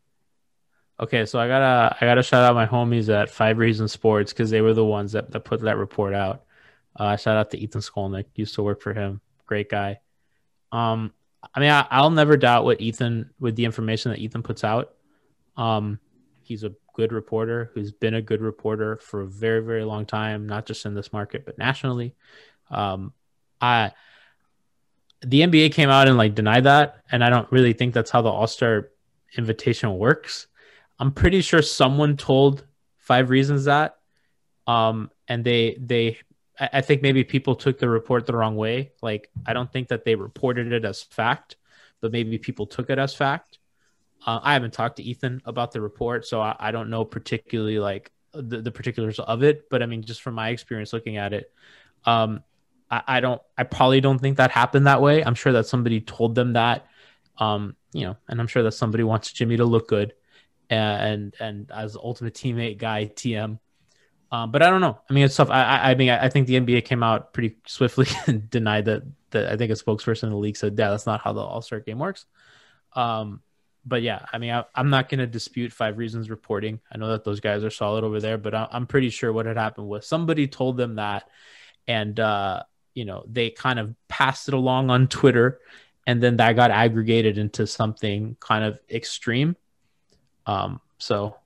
Okay, so I gotta I gotta shout out my homies at Five Reasons Sports because they were the ones that, that put that report out. Uh, shout out to Ethan Skolnick, used to work for him, great guy. Um, I mean, I, I'll never doubt what Ethan with the information that Ethan puts out. Um, he's a good reporter who's been a good reporter for a very very long time, not just in this market but nationally. Um, I the N B A came out and like denied that, and I don't really think that's how the All-Star invitation works. I'm pretty sure someone told Five Reasons that, um, and they they I think maybe people took the report the wrong way. Like I don't think that they reported it as fact, but maybe people took it as fact. Uh, I haven't talked to Ethan about the report, so I, I don't know particularly like the, the particulars of it. But I mean, just from my experience looking at it, um, I, I don't I probably don't think that happened that way. I'm sure that somebody told them that, um, you know, and I'm sure that somebody wants Jimmy to look good. And and as the ultimate teammate guy, T M. Um, but I don't know. I mean, it's tough. I, I, I mean, I think the N B A came out pretty swiftly and denied that. That I think a spokesperson in the league said, "Yeah, that's not how the All-Star game works." Um, but yeah, I mean, I, I'm not going to dispute Five Reasons reporting. I know that those guys are solid over there, but I, I'm pretty sure what had happened was somebody told them that, and uh, you know, they kind of passed it along on Twitter, and then that got aggregated into something kind of extreme. Um, so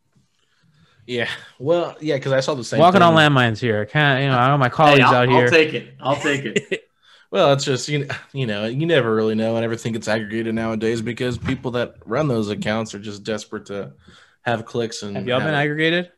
yeah, well, yeah, because I saw the same walking thing. on landmines here. I can't, you know, I know my colleagues hey, out I'll here. I'll take it. I'll take it. Well, it's just, you know, you know, you never really know. I never think it's aggregated nowadays because people that run those accounts are just desperate to have clicks. And have y'all been it. aggregated?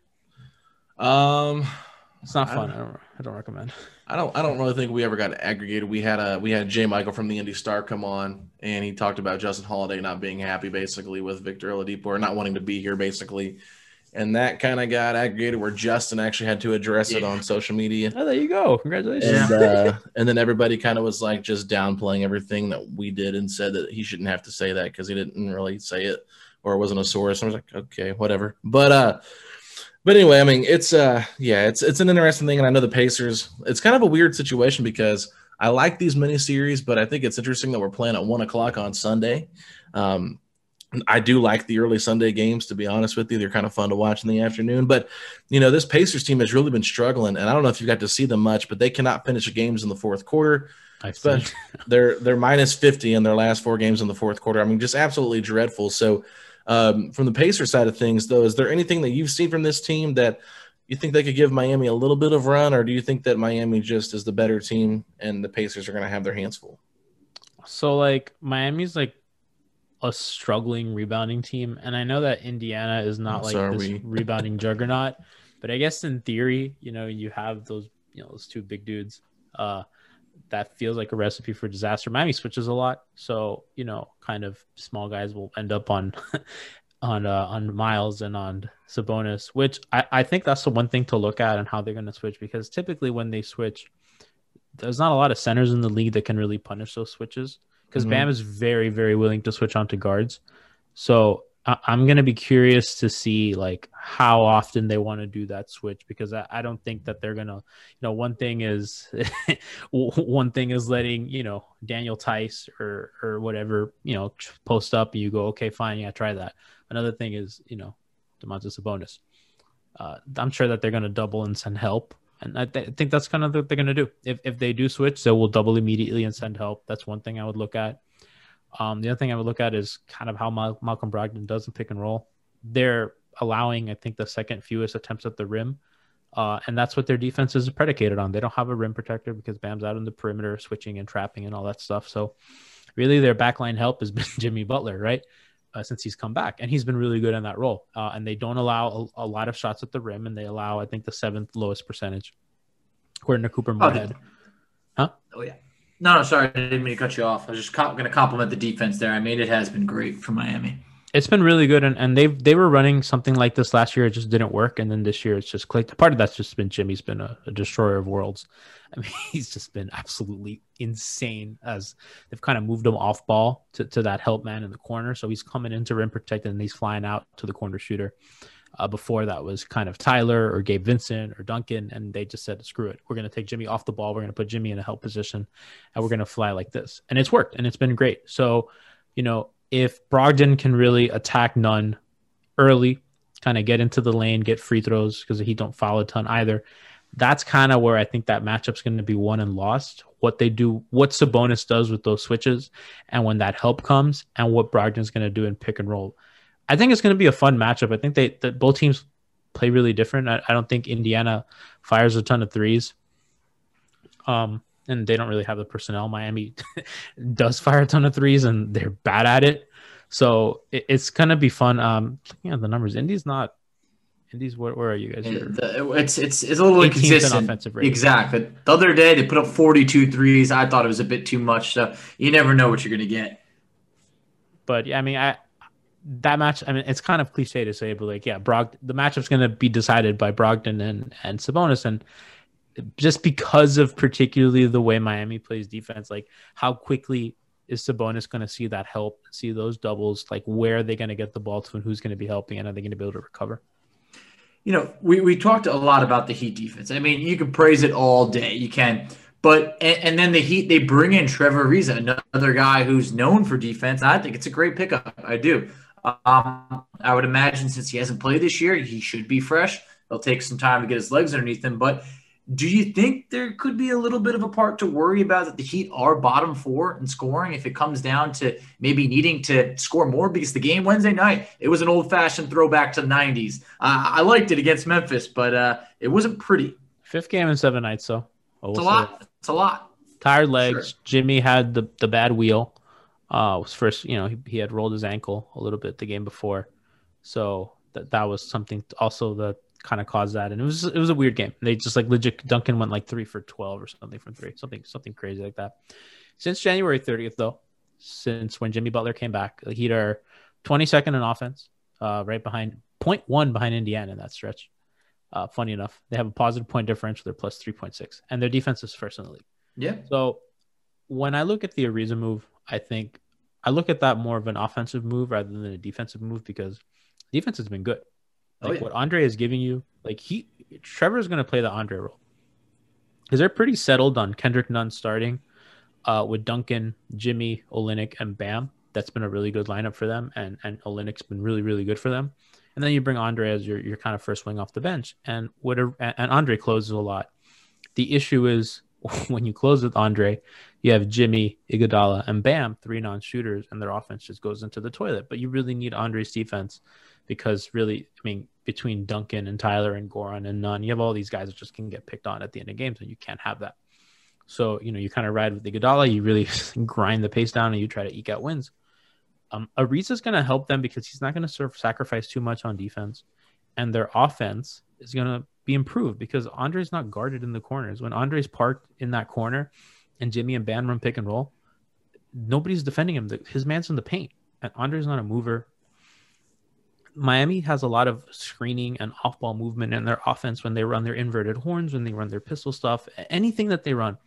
Um, it's not I fun. don't, I don't, I don't recommend. I don't, I don't really think we ever got aggregated. We had a, we had Jay Michael from the Indy Star come on, and he talked about Justin Holiday not being happy basically with Victor Oladipo or not wanting to be here basically. And that kind of got aggregated where Justin actually had to address yeah. it on social media. Oh, there you go. Congratulations. And, uh, and then everybody kind of was like just downplaying everything that we did and said that he shouldn't have to say that because he didn't really say it or it wasn't a source. I was like, okay, whatever. But uh, but anyway, I mean, it's uh, yeah, it's it's an interesting thing, and I know the Pacers. It's kind of a weird situation because I like these mini series, but I think it's interesting that we're playing at one o'clock on Sunday. Um, I do like the early Sunday games, to be honest with you. They're kind of fun to watch in the afternoon. But, you know, this Pacers team has really been struggling, and I don't know if you got to see them much, but they cannot finish games in the fourth quarter. I've seen. They're they're minus fifty in their last four games in the fourth quarter. I mean, just absolutely dreadful. So, um, from the Pacers side of things, though, is there anything that you've seen from this team that you think they could give Miami a little bit of run, or do you think that Miami just is the better team and the Pacers are going to have their hands full? So, like, Miami's, like, a struggling rebounding team, and I know that Indiana is not like so this rebounding juggernaut, but I guess in theory, you know, you have those, you know, those two big dudes. Uh, that feels like a recipe for disaster. Miami switches a lot, so you know, kind of small guys will end up on on uh, on Miles and on Sabonis, which I, I think that's the one thing to look at and how they're going to switch, because typically when they switch, there's not a lot of centers in the league that can really punish those switches, because mm-hmm. Bam is very, very willing to switch onto guards. So I, I'm going to be curious to see like how often they want to do that switch, because I, I don't think that they're going to, you know, one thing is one thing is letting, you know, Daniel Tice or, or whatever, you know, post up and you go, okay, fine. Yeah, try that. Another thing is, you know, Domantas Sabonis. Uh, I'm sure that they're going to double and send help. And I, th- I think that's kind of what they're going to do. If if they do switch, they will double immediately and send help. That's one thing I would look at. Um, the other thing I would look at is kind of how Mal- Malcolm Brogdon does in pick and roll. They're allowing, I think, the second fewest attempts at the rim. Uh, and that's what their defense is predicated on. They don't have a rim protector because Bam's out on the perimeter, switching and trapping and all that stuff. So really their backline help has been Jimmy Butler, right? Uh, since he's come back, and he's been really good in that role. Uh, and they don't allow a, a lot of shots at the rim, and they allow, I think, the seventh lowest percentage, according to Cooper Moorhead. Oh, huh? Oh, yeah. No, no, sorry. I didn't mean to cut you off. I was just co- going to compliment the defense there. I mean, it has been great for Miami. It's been really good, and, and they they were running something like this last year. It just didn't work, and then this year it's just clicked. Part of that's just been Jimmy's been a, a destroyer of worlds. I mean, he's just been absolutely insane as they've kind of moved him off ball to, to that help man in the corner. So he's coming into rim protected, and he's flying out to the corner shooter. Uh, before that was kind of Tyler or Gabe Vincent or Duncan, and they just said, screw it. We're going to take Jimmy off the ball. We're going to put Jimmy in a help position, and we're going to fly like this. And it's worked, and it's been great. So, you know, if Brogdon can really attack Nunn early, kind of get into the lane, get free throws, because he don't foul a ton either, that's kind of where I think that matchup's going to be won and lost. What they do, what Sabonis does with those switches, and when that help comes, and what Brogdon's going to do in pick and roll. I think it's going to be a fun matchup. I think they that both teams play really different. I, I don't think Indiana fires a ton of threes. Um, and they don't really have the personnel. Miami does fire a ton of threes, and they're bad at it. So it, it's going to be fun. Um, looking at the numbers, Indy's not. Indy's where, where are you guys? Here? The, it's it's it's a little inconsistent. Offensive rating. Exactly. The other day they put up forty-two threes. I thought it was a bit too much. So you never know what you're going to get. But yeah, I mean, I. That match, I mean, it's kind of cliche to say, but like, yeah, Brog, the matchup's going to be decided by Brogdon and, and Sabonis. And just because of particularly the way Miami plays defense, like how quickly is Sabonis going to see that help, see those doubles, like where are they going to get the ball to and who's going to be helping, and are they going to be able to recover? You know, we, we talked a lot about the Heat defense. I mean, you can praise it all day. You can. But and, and then the Heat, they bring in Trevor Ariza, another guy who's known for defense. And I think it's a great pickup. I do. Um, I would imagine since he hasn't played this year, he should be fresh. It'll take some time to get his legs underneath him. But do you think there could be a little bit of a part to worry about that the Heat are bottom four in scoring if it comes down to maybe needing to score more? Because the game Wednesday night, it was an old-fashioned throwback to the nineties. Uh, I liked it against Memphis, but uh, it wasn't pretty. Fifth game in seven nights, so. We'll it's a lot. It. It's a lot. Tired legs. Sure. Jimmy had the, the bad wheel. Uh, was first, you know, he, he had rolled his ankle a little bit the game before, so that that was something also that kind of caused that, and it was it was a weird game. They just like legit Duncan went like three for twelve or something from three, something something crazy like that. Since January thirtieth, though, since when Jimmy Butler came back, the Heat are twenty-second in offense, uh, right behind point one behind Indiana in that stretch. Uh, funny enough, they have a positive point differential. They're plus three point six, and their defense is first in the league. Yeah. So when I look at the Ariza move, I think I look at that more of an offensive move rather than a defensive move, because defense has been good. Like oh, yeah. what Andre is giving you, like he, Trevor is going to play the Andre role because they're pretty settled on Kendrick Nunn starting uh, with Duncan, Jimmy, Olynyk, and Bam. That's been a really good lineup for them, and and Olynyk's been really really good for them. And then you bring Andre as your your kind of first wing off the bench, and what a, and Andre closes a lot. The issue is when you close with Andre, you have Jimmy, Iguodala, and Bam, three non-shooters, and their offense just goes into the toilet. But you really need Andre's defense because really, I mean, between Duncan and Tyler and Goran and Nunn, you have all these guys that just can get picked on at the end of games, and you can't have that. So, you know, you kind of ride with Iguodala, you really grind the pace down, and you try to eke out wins. Um, Ariza's going to help them because he's not going to sort of sacrifice too much on defense, and their offense is going to be improved because Andre's not guarded in the corners. When Andre's parked in that corner, and Jimmy and Bam run pick and roll, nobody's defending him. His man's in the paint, and Andre's not a mover. Miami has a lot of screening and off-ball movement in their offense when they run their inverted horns, when they run their pistol stuff, anything that they run,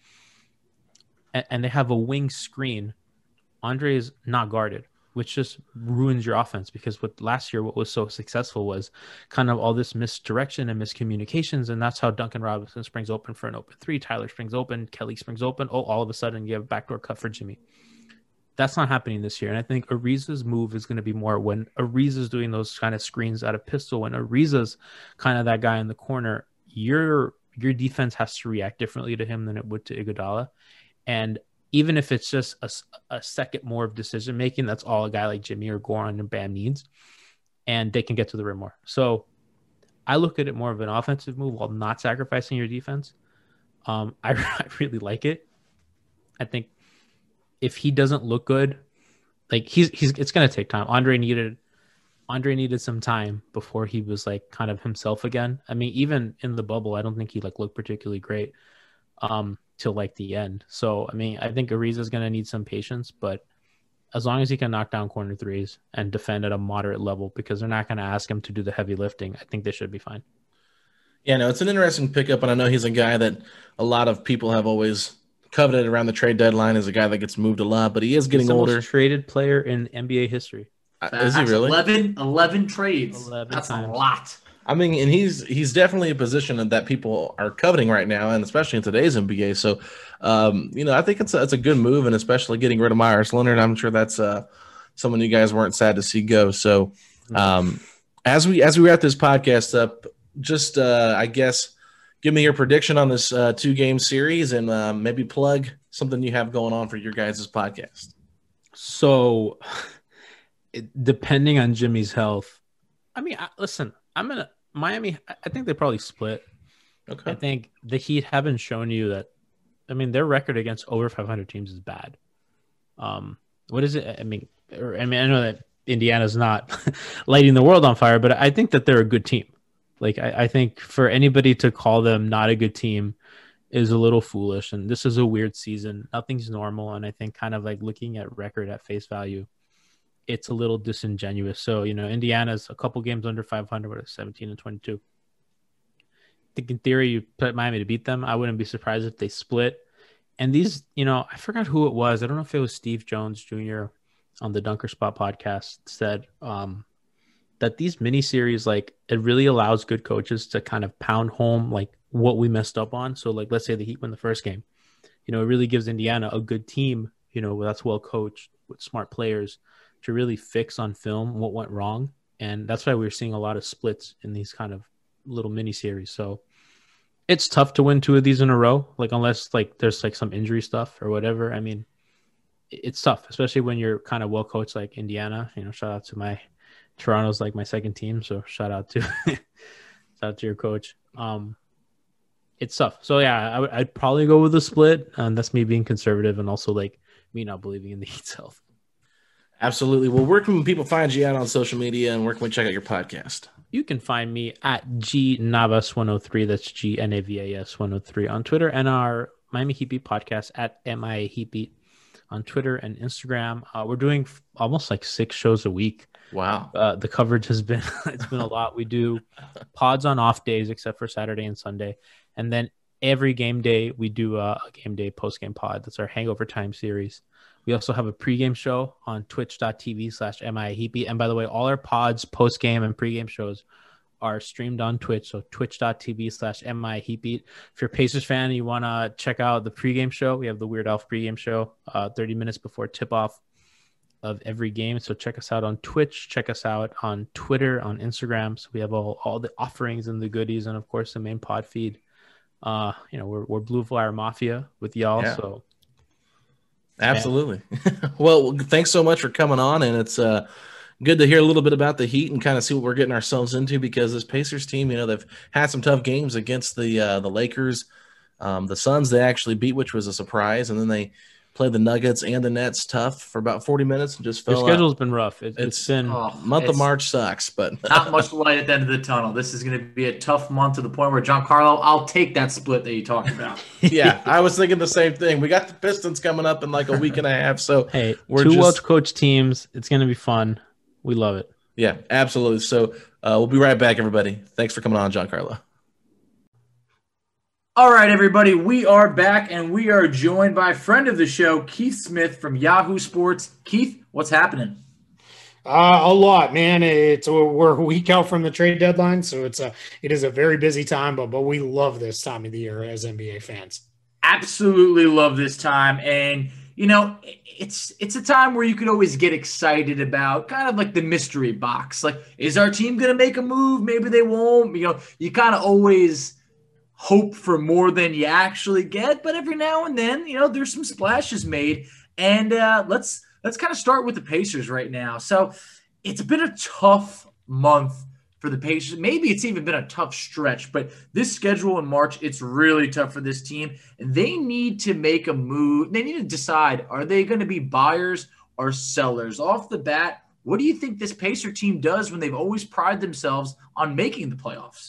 and, and they have a wing screen. Andre is not guarded, which just ruins your offense, because what last year, what was so successful was kind of all this misdirection and miscommunications. And that's how Duncan Robinson springs open for an open three. Tyler springs open. Kelly springs open. Oh, all of a sudden you have a backdoor cut for Jimmy. That's not happening this year. And I think Ariza's move is going to be more when Ariza's doing those kind of screens out of pistol, when Ariza's kind of that guy in the corner, your, your defense has to react differently to him than it would to Iguodala. And even if it's just a, a second more of decision making, that's all a guy like Jimmy or Goran and Bam needs, and they can get to the rim more. So I look at it more of an offensive move while not sacrificing your defense. Um, I, I really like it. I think if he doesn't look good, like he's he's it's gonna take time. Andre needed Andre needed some time before he was like kind of himself again. I mean, even in the bubble, I don't think he like looked particularly great. Um, till like the end. So, I mean, I think Ariza is going to need some patience, but as long as he can knock down corner threes and defend at a moderate level, because they're not going to ask him to do the heavy lifting, I think they should be fine. Yeah, no, it's an interesting pickup, and I know he's a guy that a lot of people have always coveted around the trade deadline as a guy that gets moved a lot, but he is getting he's the older. Most traded player in N B A history. Uh, is he really? eleven, eleven trades. eleven That's times. a lot. I mean, and he's he's definitely a position that people are coveting right now, and especially in today's N B A. So, um, you know, I think it's a, it's a good move, and especially getting rid of Myers Leonard, I'm sure that's uh, someone you guys weren't sad to see go. So, um, as we as we wrap this podcast up, just uh, I guess give me your prediction on this uh, two game series, and uh, maybe plug something you have going on for your guys' podcast. So, it, depending on Jimmy's health, I mean, I, listen, I'm gonna. Miami, I think they probably split. Okay. I think the Heat haven't shown you that. I mean, their record against over five hundred teams is bad. Um, what is it? I mean, or, I mean, I know that Indiana's not lighting the world on fire, but I think that they're a good team. Like, I, I think for anybody to call them not a good team is a little foolish. And this is a weird season. Nothing's normal. And I think kind of like looking at record at face value, it's a little disingenuous. So, you know, Indiana's a couple games under five hundred, but it's seventeen and twenty-two. I think in theory, you put Miami to beat them. I wouldn't be surprised if they split. And these, you know, I forgot who it was. I don't know if it was Steve Jones Junior on the Dunker Spot podcast said um, that these miniseries, like, it really allows good coaches to kind of pound home, like, what we messed up on. So, like, let's say the Heat win the first game. You know, it really gives Indiana a good team, you know, that's well coached with smart players, to really fix on film what went wrong. And that's why we're seeing a lot of splits in these kind of little mini series. So it's tough to win two of these in a row, like unless like there's like some injury stuff or whatever. I mean, it's tough, especially when you're kind of well coached like Indiana. You know, shout out to my Toronto's like my second team. So shout out to shout out to your coach. Um, it's tough. So yeah, I would I'd probably go with a split. And that's me being conservative and also like me not believing in the Heat's health. Absolutely. Well, where can people find you out on social media, and where can we check out your podcast? You can find me at G Navas one oh three. That's G N A V A S one oh three on Twitter, and our Miami Heat Beat podcast at M I A Heat Beat on Twitter and Instagram. Uh, we're doing f- almost like six shows a week. Wow. Uh, the coverage has been, it's been a lot. We do pods on off days, except for Saturday and Sunday. And then every game day, we do a, a game day post-game pod. That's our Hangover Time series. We also have a pregame show on twitch.tv slash MIAHeatBeat. And by the way, all our pods, postgame and pregame shows are streamed on Twitch. So twitch.tv slash MIAHeatBeat. If you're a Pacers fan and you want to check out the pregame show, we have the Weird Alf pregame show uh, thirty minutes before tip-off of every game. So check us out on Twitch. Check us out on Twitter, on Instagram. So we have all, all the offerings and the goodies. And, of course, the main pod feed. Uh, you know, we're, we're Blue Flyer Mafia with y'all. Yeah. So absolutely. Well, thanks so much for coming on, and it's uh good to hear a little bit about the Heat and kind of see what we're getting ourselves into, because this Pacers team, you know, they've had some tough games against the uh, the Lakers, um, the Suns they actually beat, which was a surprise, and then they play the Nuggets and the Nets tough for about forty minutes and just Their fell schedule's out. been rough. It, It's, it's been Oh, month of it's March sucks, but not much light at the end of the tunnel. This is going to be a tough month to the point where Giancarlo, I'll take that split that you talked about. yeah, I was thinking the same thing. We got the Pistons coming up in like a week and a half, so hey, we're two just, well-coached teams. It's going to be fun. We love it. Yeah, absolutely. So uh, we'll be right back, everybody. Thanks for coming on, Giancarlo. All right, everybody, we are back, and we are joined by a friend of the show, Keith Smith from Yahoo Sports. Keith, what's happening? Uh, a lot, man. It's we're a week out from the trade deadline, so it's a it is a very busy time, but but we love this time of the year as N B A fans. Absolutely love this time, and you know it's it's a time where you could always get excited about kind of like the mystery box. Like, is our team going to make a move? Maybe they won't. You know, you kind of always hope for more than you actually get, but every now and then, you know, there's some splashes made. And uh, let's let's kind of start with the Pacers right now. So it's been a tough month for the Pacers. Maybe it's even been a tough stretch, but this schedule in March, it's really tough for this team. And they need to make a move. They need to decide, are they going to be buyers or sellers? Off the bat, what do you think this Pacer team does when they've always prided themselves on making the playoffs?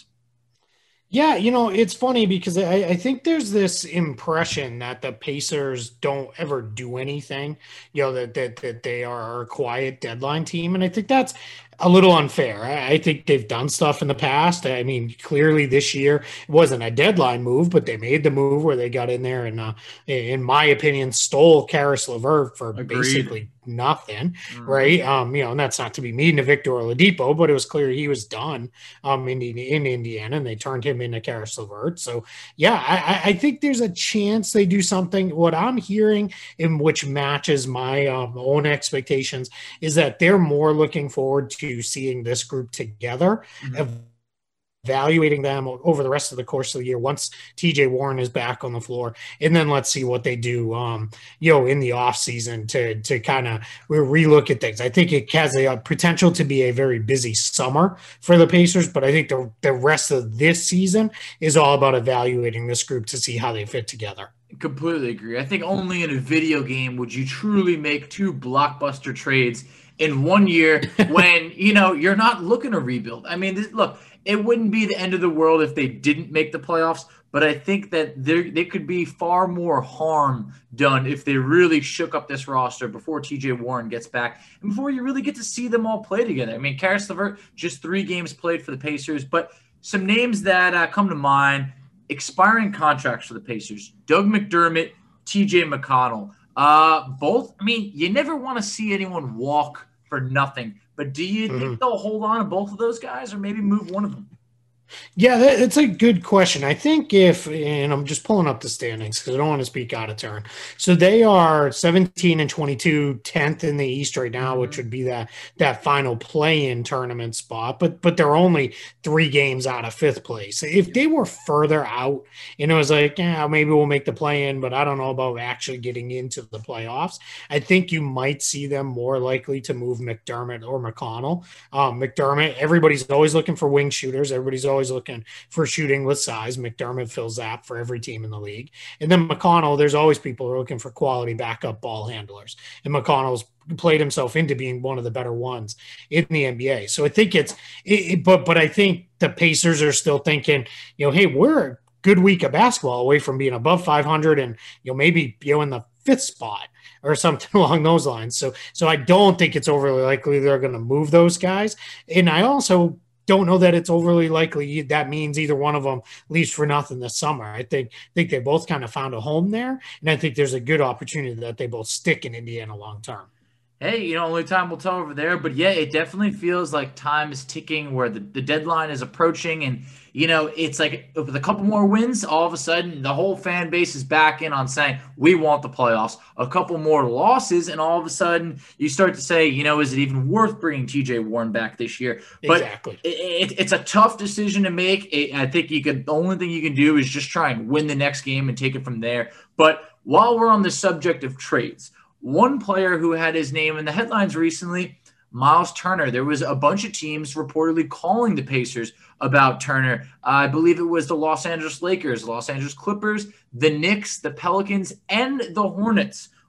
Yeah, you know, it's funny because I, I think there's this impression that the Pacers don't ever do anything, you know, that that, that they are a quiet deadline team. And I think that's a little unfair. I, I think they've done stuff in the past. I mean, clearly this year it wasn't a deadline move, but they made the move where they got in there and, uh, in my opinion, stole Karis LeVert for Agreed. basically nothing, Mm-hmm. right? Um, you know, and that's not to be mean to Victor Oladipo, but it was clear he was done um, in, in Indiana, and they turned him into Karis LeVert. So, yeah, I, I think there's a chance they do something. What I'm hearing, in which matches my um, own expectations, is that they're more looking forward to seeing this group together, Mm-hmm. evaluating them over the rest of the course of the year once T J Warren is back on the floor, and then let's see what they do um you know in the off season to to kind of relook at things. I think it has a potential to be a very busy summer for the Pacers, but I think the the rest of this season is all about evaluating this group to see how they fit together. Completely agree. I think only in a video game would you truly make two blockbuster trades in one year when, you know, you're not looking to rebuild. I mean, this, look, it wouldn't be the end of the world if they didn't make the playoffs, but I think that there they could be far more harm done if they really shook up this roster before T J Warren gets back and before you really get to see them all play together. I mean, Karis LeVert, just three games played for the Pacers, but some names that uh, come to mind, expiring contracts for the Pacers: Doug McDermott, T J McConnell. Uh, both, I mean, you never want to see anyone walk for nothing, but do you mm-hmm. think they'll hold on to both of those guys or maybe move one of them? Yeah, that, that's a good question. I think if, and I'm just pulling up the standings because I don't want to speak out of turn. So they are seventeen and twenty-two, tenth in the East right now, mm-hmm. which would be that that final play-in tournament spot. But but they're only three games out of fifth place. If they were further out and it was like, yeah, maybe we'll make the play-in, but I don't know about actually getting into the playoffs, I think you might see them more likely to move McDermott or McConnell. Um, McDermott, everybody's always looking for wing shooters. Everybody's always always looking for shooting with size. McDermott fills that for every team in the league. And then McConnell, there's always people who are looking for quality backup ball handlers. And McConnell's played himself into being one of the better ones in the N B A. So I think it's, it, but, but I think the Pacers are still thinking, you know, hey, we're a good week of basketball away from being above five hundred and, you know, maybe, you know, in the fifth spot or something along those lines. So, so I don't think it's overly likely they're going to move those guys. And I also don't know that it's overly likely that means either one of them leaves for nothing this summer. I think think they both kind of found a home there, and I think there's a good opportunity that they both stick in Indiana long term. Hey, you know, only time will tell over there. But, yeah, it definitely feels like time is ticking where the, the deadline is approaching. And, you know, it's like with a couple more wins, all of a sudden the whole fan base is back in on saying we want the playoffs. A couple more losses, and all of a sudden you start to say, you know, is it even worth bringing T J Warren back this year? But exactly. it, it, it's a tough decision to make. It, I think you could, the only thing you can do is just try and win the next game and take it from there. But while we're on the subject of trades, one player who had his name in the headlines recently, Miles Turner. There was a bunch of teams reportedly calling the Pacers about Turner. Uh, I believe it was the Los Angeles Lakers, Los Angeles Clippers, the Knicks, the Pelicans, and the Hornets.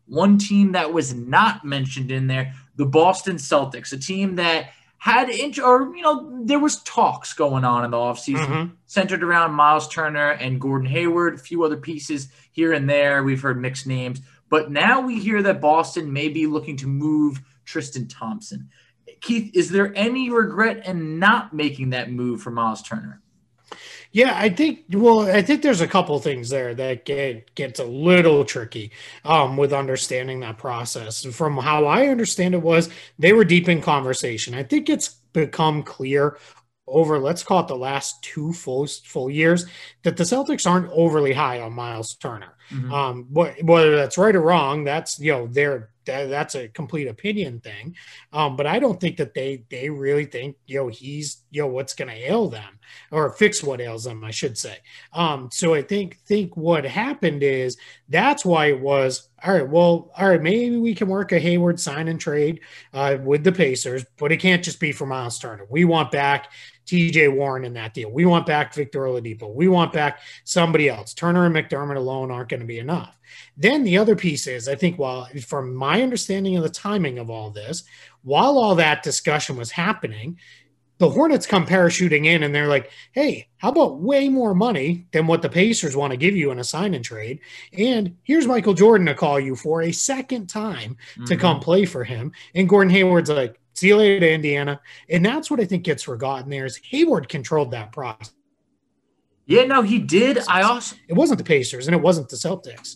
one team that was not mentioned in there, the Boston Celtics, a team that had, int- or, you know, there was talks going on in the offseason mm-hmm. centered around Miles Turner and Gordon Hayward, a few other pieces here and there. We've heard mixed names. But now we hear that Boston may be looking to move Tristan Thompson. Keith, is there any regret in not making that move for Miles Turner? Yeah, I think, well, I think there's a couple things there that get gets a little tricky um, with understanding that process. And from how I understand it was, they were deep in conversation. I think it's become clear over, let's call it the last two full, full years, that the Celtics aren't overly high on Miles Turner. Mm-hmm. Um, whether that's right or wrong, that's, you know, they're, that, that's a complete opinion thing. Um, but I don't think that they, they really think, you know, he's, you know, what's going to ail them or fix what ails them, I should say. Um, so I think, think what happened is that's why it was, all right, well, all right, maybe we can work a Hayward sign and trade uh, with the Pacers, but it can't just be for Miles Turner. We want back T J Warren in that deal. We want back Victor Oladipo. We want back somebody else. Turner and McDermott alone aren't going to be enough. Then the other piece is, I think, while from my understanding of the timing of all this, while all that discussion was happening, the Hornets come parachuting in and they're like, hey, how about way more money than what the Pacers want to give you in a sign and trade? And here's Michael Jordan to call you for a second time mm-hmm. to come play for him. And Gordon Hayward's like, see you later to Indiana. And that's what I think gets forgotten there is Hayward controlled that process. Yeah, no, he did. I also It wasn't the Pacers and it wasn't the Celtics.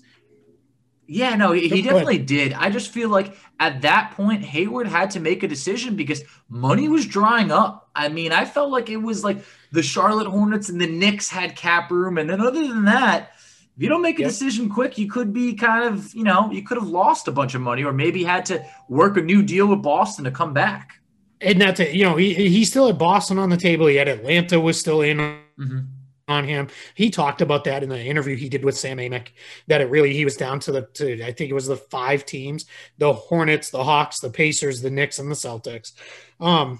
Yeah, no, he, he definitely did. I just feel like at that point, Hayward had to make a decision because money was drying up. I mean, I felt like it was like the Charlotte Hornets and the Knicks had cap room. And then other than that, if you don't make a yep. decision quick, you could be kind of, you know, you could have lost a bunch of money or maybe had to work a new deal with Boston to come back. And that's it. You know, he, he still had Boston on the table. He had Atlanta was still in mm-hmm. on him. He talked about that in the interview he did with Sam Amick, that it really, he was down to the, to, I think it was the five teams, the Hornets, the Hawks, the Pacers, the Knicks, and the Celtics. Um,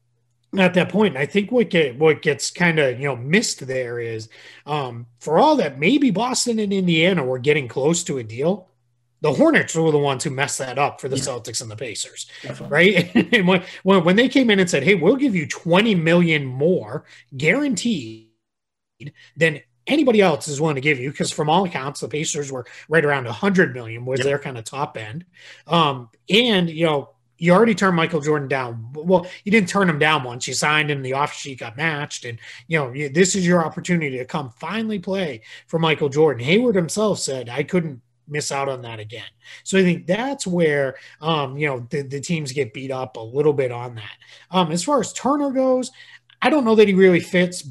at that point, I think what get what gets kind of, you know, missed there is um, for all that maybe Boston and Indiana were getting close to a deal, the Hornets were the ones who messed that up for the yeah. Celtics and the Pacers, Definitely. right? And when, when when they came in and said, hey, we'll give you twenty million dollars more guaranteed than anybody else is willing to give you, because from all accounts, the Pacers were right around one hundred million dollars was yep. their kind of top end. Um, and, you know, you already turned Michael Jordan down. Well, you didn't turn him down once. You signed him, the off sheet got matched. And, you know, this is your opportunity to come finally play for Michael Jordan. Hayward himself said, I couldn't miss out on that again. So I think that's where, um, you know, the, the teams get beat up a little bit on that. Um, as far as Turner goes, I don't know that he really fits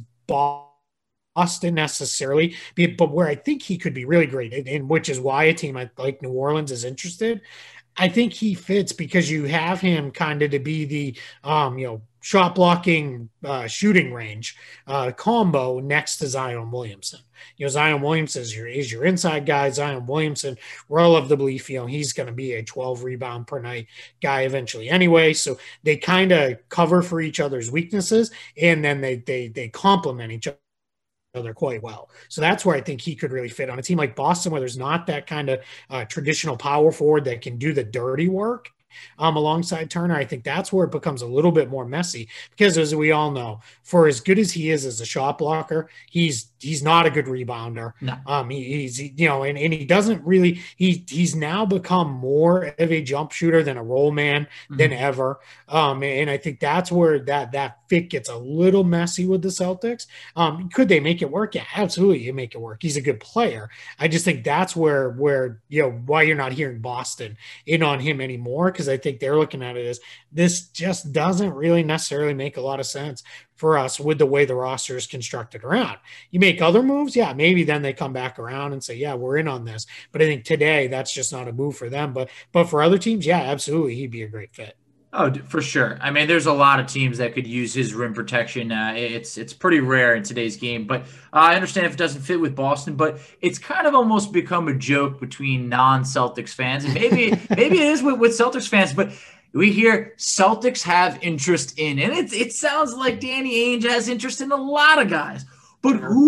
Boston necessarily, but where I think he could be really great, and, and which is why a team like New Orleans is interested, I think he fits because you have him kind of to be the, um, you know, shot blocking, uh, shooting range uh, combo next to Zion Williamson. You know, Zion Williamson is your, is your inside guy. Zion Williamson, we're all of the belief, you know, he's going to be a twelve rebound per night guy eventually anyway. So they kind of cover for each other's weaknesses, and then they they they complement each other other quite well. So that's where I think he could really fit on a team like Boston, where there's not that kind of uh, traditional power forward that can do the dirty work um, alongside Turner. I think that's where it becomes a little bit more messy, because as we all know, for as good as he is as a shot blocker, he's he's not a good rebounder. No. Um, he, he's, he, you know, and, and he doesn't really, he he's now become more of a jump shooter than a roll man mm-hmm. than ever. Um, and I think that's where that, that fit gets a little messy with the Celtics. Um, could they make it work? Yeah, absolutely. You make it work. He's a good player. I just think that's where, where, you know, why you're not hearing Boston in on him anymore. Cause I think they're looking at it as this just doesn't really necessarily make a lot of sense for us with the way the roster is constructed around. You make other moves, yeah, maybe then they come back around and say, yeah, we're in on this. But I think today that's just not a move for them. But but for other teams, yeah, absolutely, he'd be a great fit. Oh, for sure. I mean, there's a lot of teams that could use his rim protection. Uh, it's it's pretty rare in today's game. But uh, I understand if it doesn't fit with Boston, but it's kind of almost become a joke between non-Celtics fans. And maybe maybe it is with, with Celtics fans, but we hear Celtics have interest in, and it, it sounds like Danny Ainge has interest in a lot of guys. But who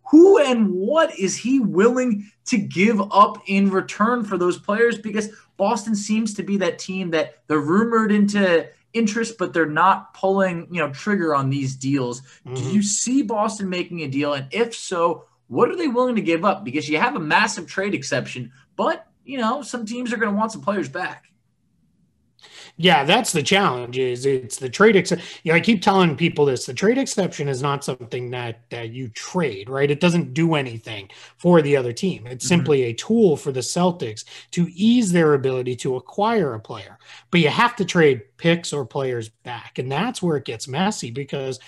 who and what is he willing to give up in return for those players? Because Boston seems to be that team that they're rumored into interest, but they're not pulling, you know, trigger on these deals. Mm-hmm. Do you see Boston making a deal? And if so, what are they willing to give up? Because you have a massive trade exception, but, you know, some teams are going to want some players back. Yeah, that's the challenge. Is it's the trade exception. You know, I keep telling people this: the trade exception is not something that that you trade, right? It doesn't do anything for the other team. It's mm-hmm. simply a tool for the Celtics to ease their ability to acquire a player. But you have to trade picks or players back, and that's where it gets messy. Because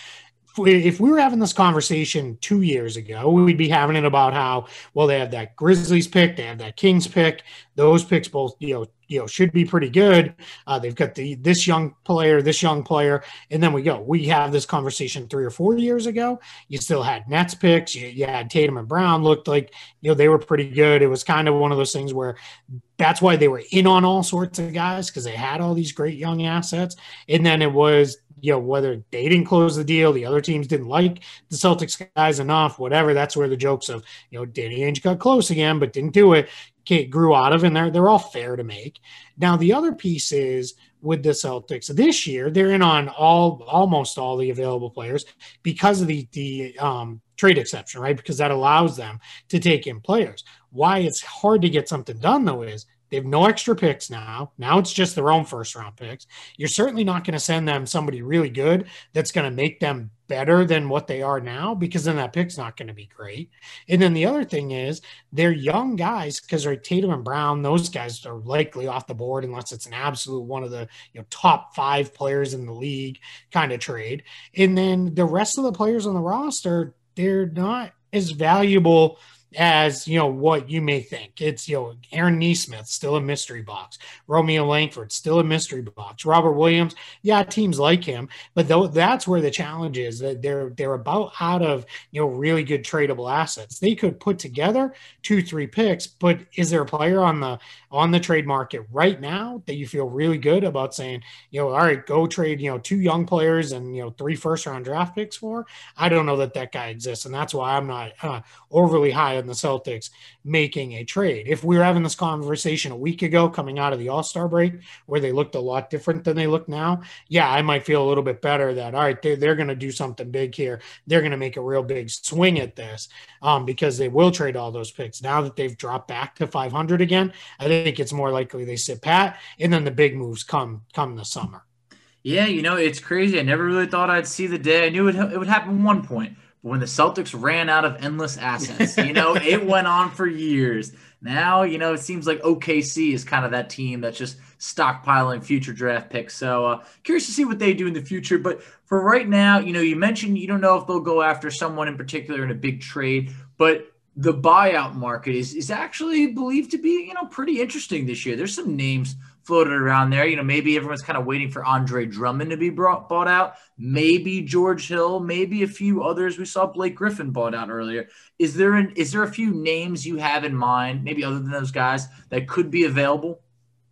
if we were having this conversation two years ago, we'd be having it about how, well, they have that Grizzlies pick, they have that Kings pick. Those picks both, you know, you know, should be pretty good. Uh, they've got the this young player, this young player, and then we go. We have this conversation three or four years ago. You still had Nets picks. You, you had Tatum and Brown looked like, you know, they were pretty good. It was kind of one of those things where that's why they were in on all sorts of guys, because they had all these great young assets. And then it was, you know, whether they didn't close the deal, the other teams didn't like the Celtics guys enough, whatever. That's where the jokes of, you know, Danny Ainge got close again, but didn't do it, grew out of, and they're, they're all fair to make. Now, the other piece is with the Celtics this year, they're in on all, almost all the available players because of the, the um, trade exception, right? Because that allows them to take in players. Why it's hard to get something done, though, is they have no extra picks now. Now it's just their own first-round picks. You're certainly not going to send them somebody really good that's going to make them better than what they are now, because then that pick's not going to be great. And then the other thing is they're young guys, because they're Tatum and Brown. Those guys are likely off the board unless it's an absolute one of the, you know, top five players in the league kind of trade. And then the rest of the players on the roster, they're not as valuable as, you know, what you may think. It's, you know, Aaron Nesmith, still a mystery box. Romeo Langford, still a mystery box. Robert Williams, yeah, teams like him, but though that's where the challenge is, that they're they're about out of, you know, really good tradable assets. They could put together two, three picks, but is there a player on the on the trade market right now that you feel really good about saying, you know, all right, go trade, you know, two young players and, you know, three first round draft picks for? I don't know that that guy exists, and that's why I'm not uh, overly high on the Celtics making a trade. If we were having this conversation a week ago coming out of the All-Star break where they looked a lot different than they look now, yeah, I might feel a little bit better that, all right, they're, they're going to do something big here. They're going to make a real big swing at this um, because they will trade all those picks. Now that they've dropped back to five hundred again, I think it's more likely they sit pat, and then the big moves come come the summer. Yeah, you know, it's crazy. I never really thought I'd see the day. I knew it, it would happen one point. When the Celtics ran out of endless assets, you know, it went on for years. Now, you know, it seems like O K C is kind of that team that's just stockpiling future draft picks. So uh, curious to see what they do in the future. But for right now, you know, you mentioned you don't know if they'll go after someone in particular in a big trade, but the buyout market is is actually believed to be, you know, pretty interesting this year. There's some names floated around there. You know, maybe everyone's kind of waiting for Andre Drummond to be brought, bought out. Maybe George Hill, maybe a few others. We saw Blake Griffin bought out earlier. Is there an, is there a few names you have in mind, maybe other than those guys, that could be available?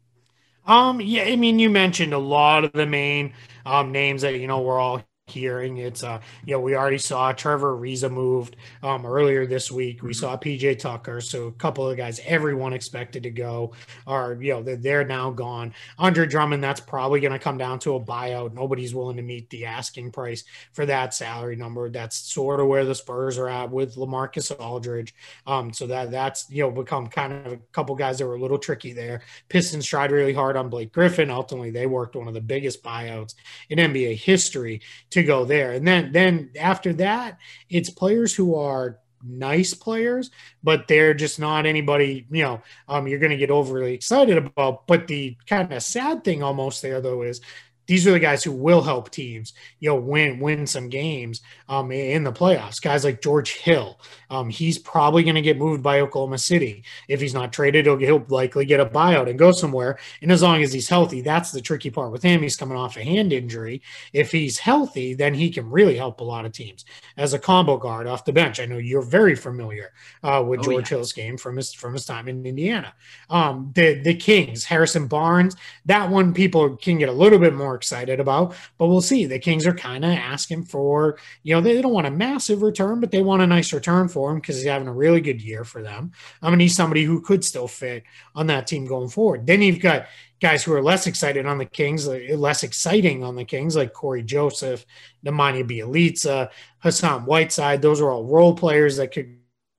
Um, yeah, I mean, you mentioned a lot of the main um, names that, you know, we're all hearing. It's uh you know, we already saw Trevor Ariza moved um earlier this week. We saw P J Tucker, so a couple of guys everyone expected to go are, you know, they're, they're now gone. Andre Drummond, that's probably going to come down to a buyout. Nobody's willing to meet the asking price for that salary number. That's sort of where the Spurs are at with LaMarcus Aldridge. Um so that that's, you know, become kind of a couple guys that were a little tricky there. Pistons tried really hard on Blake Griffin. Ultimately, they worked one of the biggest buyouts in N B A history to go there. And then then after that, it's players who are nice players, but they're just not anybody, you know, um, you're going to get overly excited about. But the kind of sad thing almost there, though, is these are the guys who will help teams, you know, win win some games um, in the playoffs. Guys like George Hill, um, he's probably going to get moved by Oklahoma City. If he's not traded, he'll, he'll likely get a buyout and go somewhere. And as long as he's healthy, that's the tricky part with him. He's coming off a hand injury. If he's healthy, then he can really help a lot of teams as a combo guard off the bench. I know you're very familiar uh, with oh, George yeah. Hill's game from his from his time in Indiana. Um, the the Kings, Harrison Barnes, that one people can get a little bit more excited about, but we'll see. The Kings are kind of asking for, you know, they don't want a massive return, but they want a nice return for him because he's having a really good year for them. I mean, he's somebody who could still fit on that team going forward. Then you've got guys who are less excited on the Kings, less exciting on the Kings, like Corey Joseph, Nemanja Bjelica, Hassan Whiteside. Those are all role players that could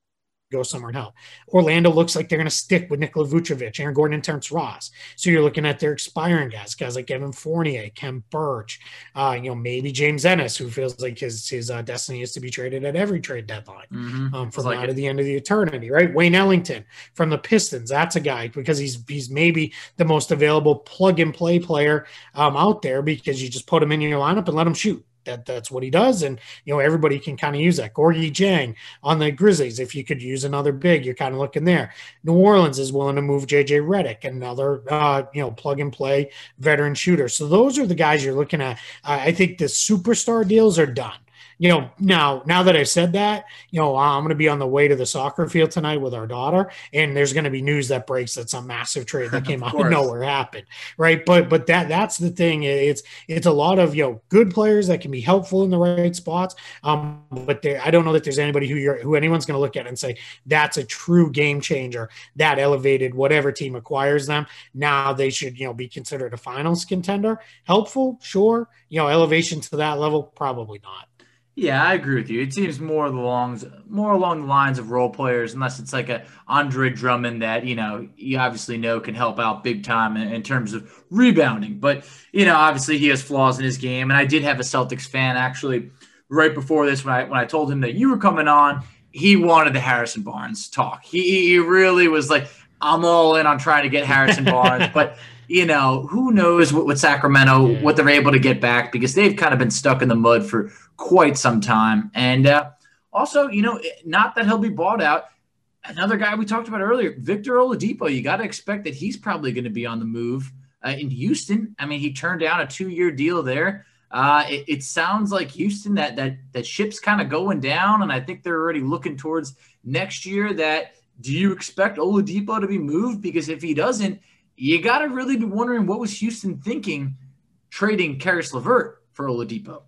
go somewhere and help. Orlando looks like they're going to stick with Nikola Vucevic, Aaron Gordon, and Terrence Ross. So you're looking at their expiring guys, guys like Evan Fournier, Kem Birch, uh, you know, maybe James Ennis, who feels like his his uh, destiny is to be traded at every trade deadline mm-hmm. um, from like now it. to the end of the eternity, right? Wayne Ellington from the Pistons, that's a guy because he's he's maybe the most available plug-and-play player um, out there because you just put him in your lineup and let him shoot. That that's what he does, and you know everybody can kind of use that. Gorgie Jang on the Grizzlies, if you could use another big, you're kind of looking there. New Orleans is willing to move J J Redick, another uh, you know plug and play veteran shooter. So those are the guys you're looking at. Uh, I think the superstar deals are done. You know, now, now that I've said that, you know, I'm going to be on the way to the soccer field tonight with our daughter, and there's going to be news that breaks that some massive trade that came out of nowhere happened, right? But but that that's the thing. It's it's a lot of you know good players that can be helpful in the right spots. Um, but there, I don't know that there's anybody who you're who anyone's going to look at and say that's a true game changer. That elevated whatever team acquires them. Now they should you know be considered a finals contender. Helpful, sure. You know, elevation to that level, probably not. Yeah, I agree with you. It seems more along more along the lines of role players, unless it's like a Andre Drummond that you know you obviously know can help out big time in, in terms of rebounding. But you know, obviously he has flaws in his game. And I did have a Celtics fan actually right before this when I when I told him that you were coming on. He wanted the Harrison Barnes talk. He he really was like, I'm all in on trying to get Harrison Barnes, but. You know, who knows what, what Sacramento, yeah. what they're able to get back because they've kind of been stuck in the mud for quite some time. And uh, also, you know, not that he'll be bought out. Another guy we talked about earlier, Victor Oladipo, you got to expect that he's probably going to be on the move uh, in Houston. I mean, he turned down a two-year deal there. Uh, it, it sounds like Houston, that that that ship's kind of going down, and I think they're already looking towards next year. That do you expect Oladipo to be moved? Because if he doesn't, you got to really be wondering what was Houston thinking trading Caris LeVert for Oladipo.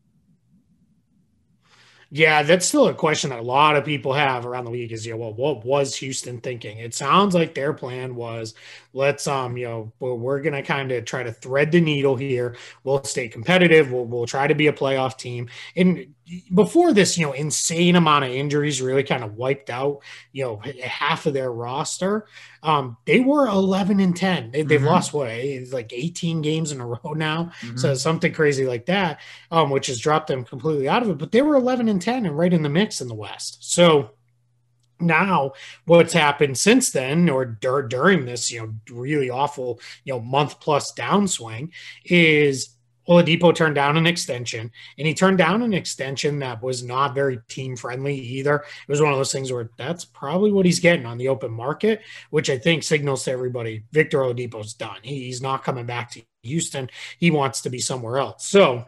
Yeah, that's still a question that a lot of people have around the league is, you know, well, what was Houston thinking? It sounds like their plan was let's, um, you know, we're, we're going to kind of try to thread the needle here. We'll stay competitive. We'll, we'll try to be a playoff team. And before this, you know, insane amount of injuries really kind of wiped out, you know, half of their roster. Um, they were eleven and ten. They, they've mm-hmm. lost what, it's like eighteen games in a row now. Mm-hmm. So something crazy like that, um, which has dropped them completely out of it. But they were eleven and ten and right in the mix in the West. So now what's happened since then, or dur- during this, you know, really awful, you know, month plus downswing is Oladipo turned down an extension, and he turned down an extension that was not very team friendly either. It was one of those things where that's probably what he's getting on the open market, which I think signals to everybody Victor Oladipo's done. He, he's not coming back to Houston. He wants to be somewhere else. So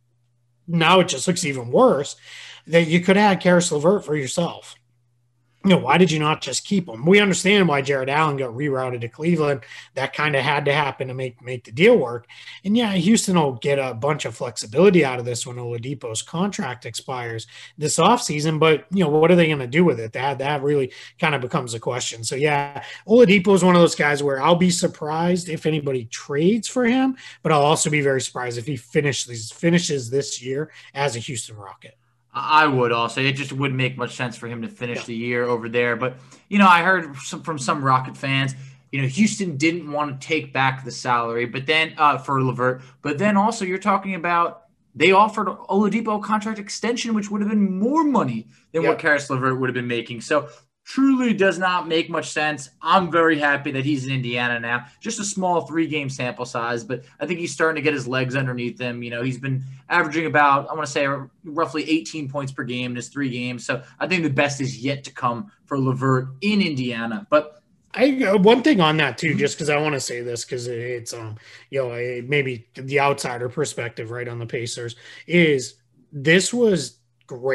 now it just looks even worse that you could have Caris LeVert for yourself. You know, why did you not just keep him? We understand why Jared Allen got rerouted to Cleveland. That kind of had to happen to make, make the deal work. And yeah, Houston will get a bunch of flexibility out of this when Oladipo's contract expires this offseason. But, you know, what are they going to do with it? That, that really kind of becomes a question. So, yeah, Oladipo is one of those guys where I'll be surprised if anybody trades for him, but I'll also be very surprised if he finishes, finishes this year as a Houston Rocket. I would also. It just wouldn't make much sense for him to finish yeah. the year over there. But, you know, I heard some, from some Rocket fans, you know, Houston didn't want to take back the salary, but then uh, for LeVert. But then also you're talking about they offered Oladipo a contract extension, which would have been more money than yeah. what Caris LeVert would have been making. So truly does not make much sense. I'm very happy that he's in Indiana now. Just a small three-game sample size, but I think he's starting to get his legs underneath him. You know, he's been averaging about, I want to say, roughly eighteen points per game in his three games. So I think the best is yet to come for LeVert in Indiana. But I uh, one thing on that too, just because I want to say this because it's um you know a, maybe the outsider perspective right on the Pacers is this was great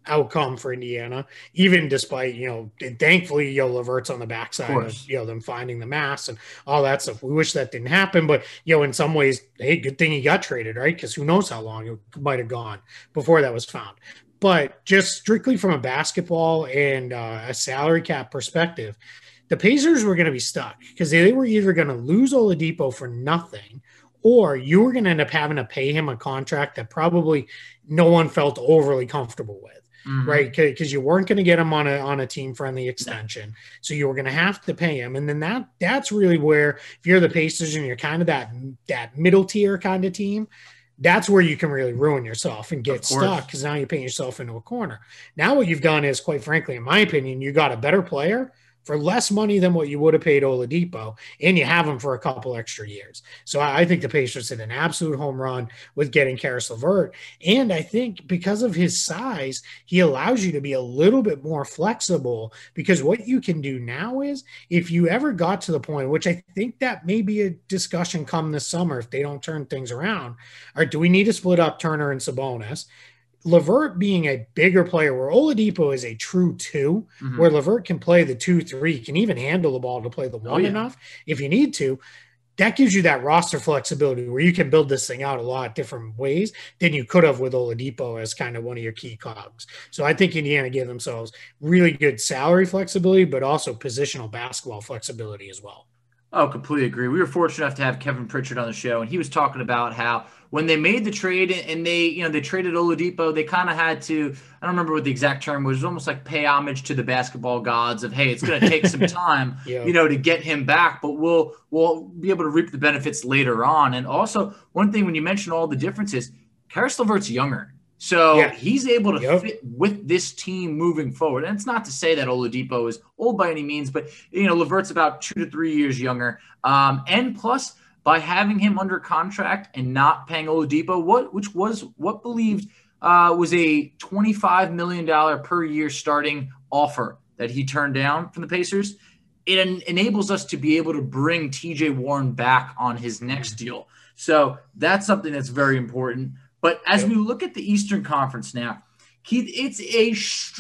outcome for Indiana, even despite, you know, and thankfully, you know, Levert's on the backside of, of, you know, them finding the mass and all that stuff. We wish that didn't happen, but, you know, in some ways, hey, good thing he got traded, right? Because who knows how long it might have gone before that was found. But just strictly from a basketball and uh, a salary cap perspective, the Pacers were going to be stuck because they were either going to lose Oladipo for nothing, or you were going to end up having to pay him a contract that probably no one felt overly comfortable with. Mm-hmm. Right, because you weren't going to get him on a on a team friendly extension, so you were going to have to pay him, and then that that's really where, if you're the Pacers and you're kind of that that middle tier kind of team, that's where you can really ruin yourself and get stuck, because now you're paying yourself into a corner. Now what you've done is, quite frankly, in my opinion, you got a better player for less money than what you would have paid Oladipo, and you have him for a couple extra years. So I think the Pacers hit an absolute home run with getting Caris LeVert. And I think because of his size, he allows you to be a little bit more flexible, because what you can do now is, if you ever got to the point, which I think that may be a discussion come this summer if they don't turn things around, or do we need to split up Turner and Sabonis? LeVert being a bigger player, where Oladipo is a true two, mm-hmm. where LeVert can play the two, three, can even handle the ball to play the one oh, yeah. enough if you need to. That gives you that roster flexibility where you can build this thing out a lot different ways than you could have with Oladipo as kind of one of your key cogs. So I think Indiana gave themselves really good salary flexibility, but also positional basketball flexibility as well. Oh, completely agree. We were fortunate enough to have Kevin Pritchard on the show, and he was talking about how when they made the trade and they, you know, they traded Oladipo, they kind of had to, I don't remember what the exact term was, it was almost like pay homage to the basketball gods of, hey, it's going to take some time, yeah. you know, to get him back, but we'll, we'll be able to reap the benefits later on. And also, one thing, when you mentioned all the differences, Caris LeVert's younger. So yeah. he's able to yep. fit with this team moving forward. And it's not to say that Oladipo is old by any means, but, you know, LeVert's about two to three years younger. Um, and plus, by having him under contract and not paying Oladipo, what which was what believed uh, was a twenty-five million dollars per year starting offer that he turned down from the Pacers, it en- enables us to be able to bring T J Warren back on his next deal. So that's something that's very important. But as we look at the Eastern Conference now, Keith, it's a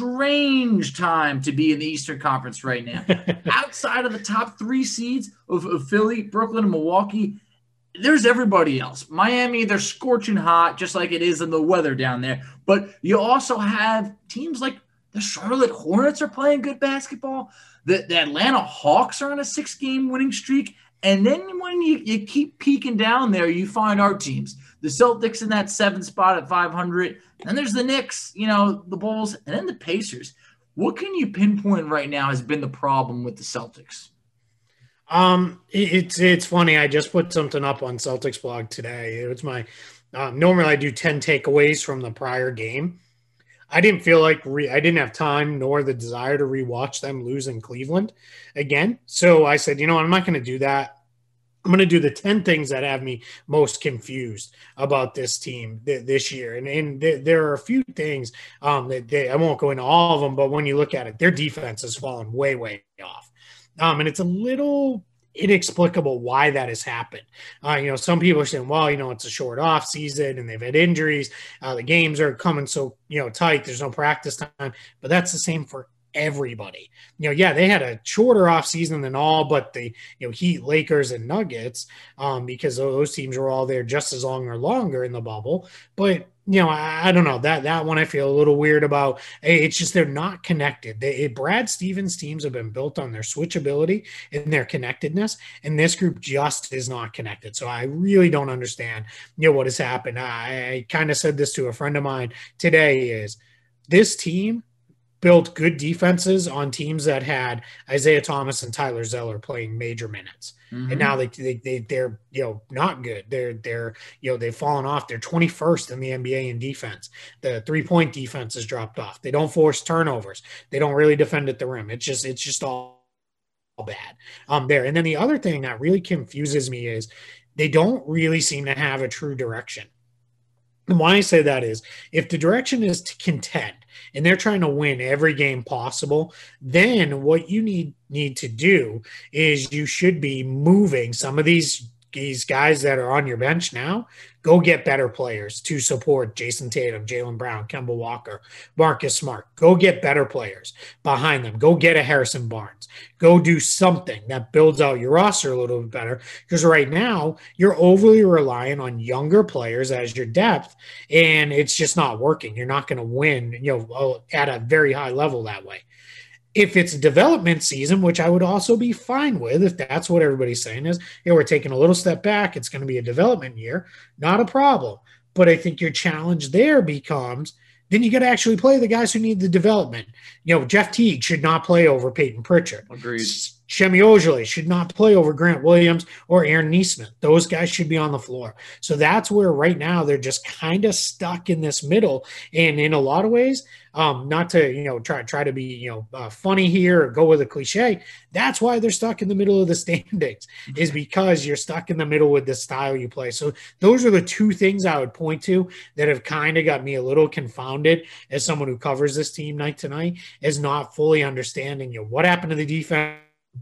strange time to be in the Eastern Conference right now. Outside of the top three seeds of, of Philly, Brooklyn, and Milwaukee, there's everybody else. Miami, they're scorching hot, just like it is in the weather down there. But you also have teams like the Charlotte Hornets are playing good basketball. The, the Atlanta Hawks are on a six-game winning streak. And then when you, you keep peeking down there, you find our teams. The Celtics in that seventh spot at five hundred. Then there's the Knicks, you know, the Bulls, and then the Pacers. What can you pinpoint right now has been the problem with the Celtics? Um, it's it's funny. I just put something up on Celtics blog today. It was my um, normally I do ten takeaways from the prior game. I didn't feel like re- I didn't have time nor the desire to rewatch them lose in Cleveland again. So I said, you know, I'm not going to do that. I'm going to do the ten things that have me most confused about this team th- this year. And, and th- there are a few things um, that they, I won't go into all of them, but when you look at it, their defense has fallen way, way off. Um, and it's a little inexplicable why that has happened. Uh, you know, some people are saying, well, you know, it's a short off season and they've had injuries. Uh, the games are coming so, you know, tight. There's no practice time, but that's the same for everybody. You know, yeah, they had a shorter off season than all, but the, you know, Heat, Lakers, and Nuggets, um, because those teams were all there just as long or longer in the bubble. But, you know, I, I don't know that, that one I feel a little weird about. It's just, they're not connected. They, Brad Stevens teams have been built on their switchability and their connectedness. And this group just is not connected. So I really don't understand, you know, what has happened. I, I kind of said this to a friend of mine today is this team built good defenses on teams that had Isaiah Thomas and Tyler Zeller playing major minutes. Mm-hmm. And now they, they, they, they're, you know, not good. They're, they're, you know, they've fallen off. They're twenty-first in the N B A in defense. The three point defense has dropped off. They don't force turnovers. They don't really defend at the rim. It's just, it's just all bad um, there. And then the other thing that really confuses me is they don't really seem to have a true direction. And why I say that is if the direction is to contend and they're trying to win every game possible, then what you need need to do is you should be moving some of these these guys that are on your bench now, go get better players to support Jason Tatum, Jaylen Brown, Kemba Walker, Marcus Smart. Go get better players behind them. Go get a Harrison Barnes. Go do something that builds out your roster a little bit better, because right now you're overly relying on younger players as your depth, and it's just not working. You're not going to win, you know, at a very high level that way. If it's a development season, which I would also be fine with, if that's what everybody's saying is, hey, we're taking a little step back, it's going to be a development year, not a problem. But I think your challenge there becomes, then you got to actually play the guys who need the development. You know, Jeff Teague should not play over Peyton Pritchard. Agreed. Semi Ojeleye should not play over Grant Williams or Aaron Nesmith. Those guys should be on the floor. So that's where right now they're just kind of stuck in this middle. And in a lot of ways, um, not to, you know, try, try to be, you know, uh, funny here or go with a cliche. That's why they're stuck in the middle of the standings, is because you're stuck in the middle with the style you play. So those are the two things I would point to that have kind of got me a little confounded as someone who covers this team night to night, is not fully understanding, you know, what happened to the defense.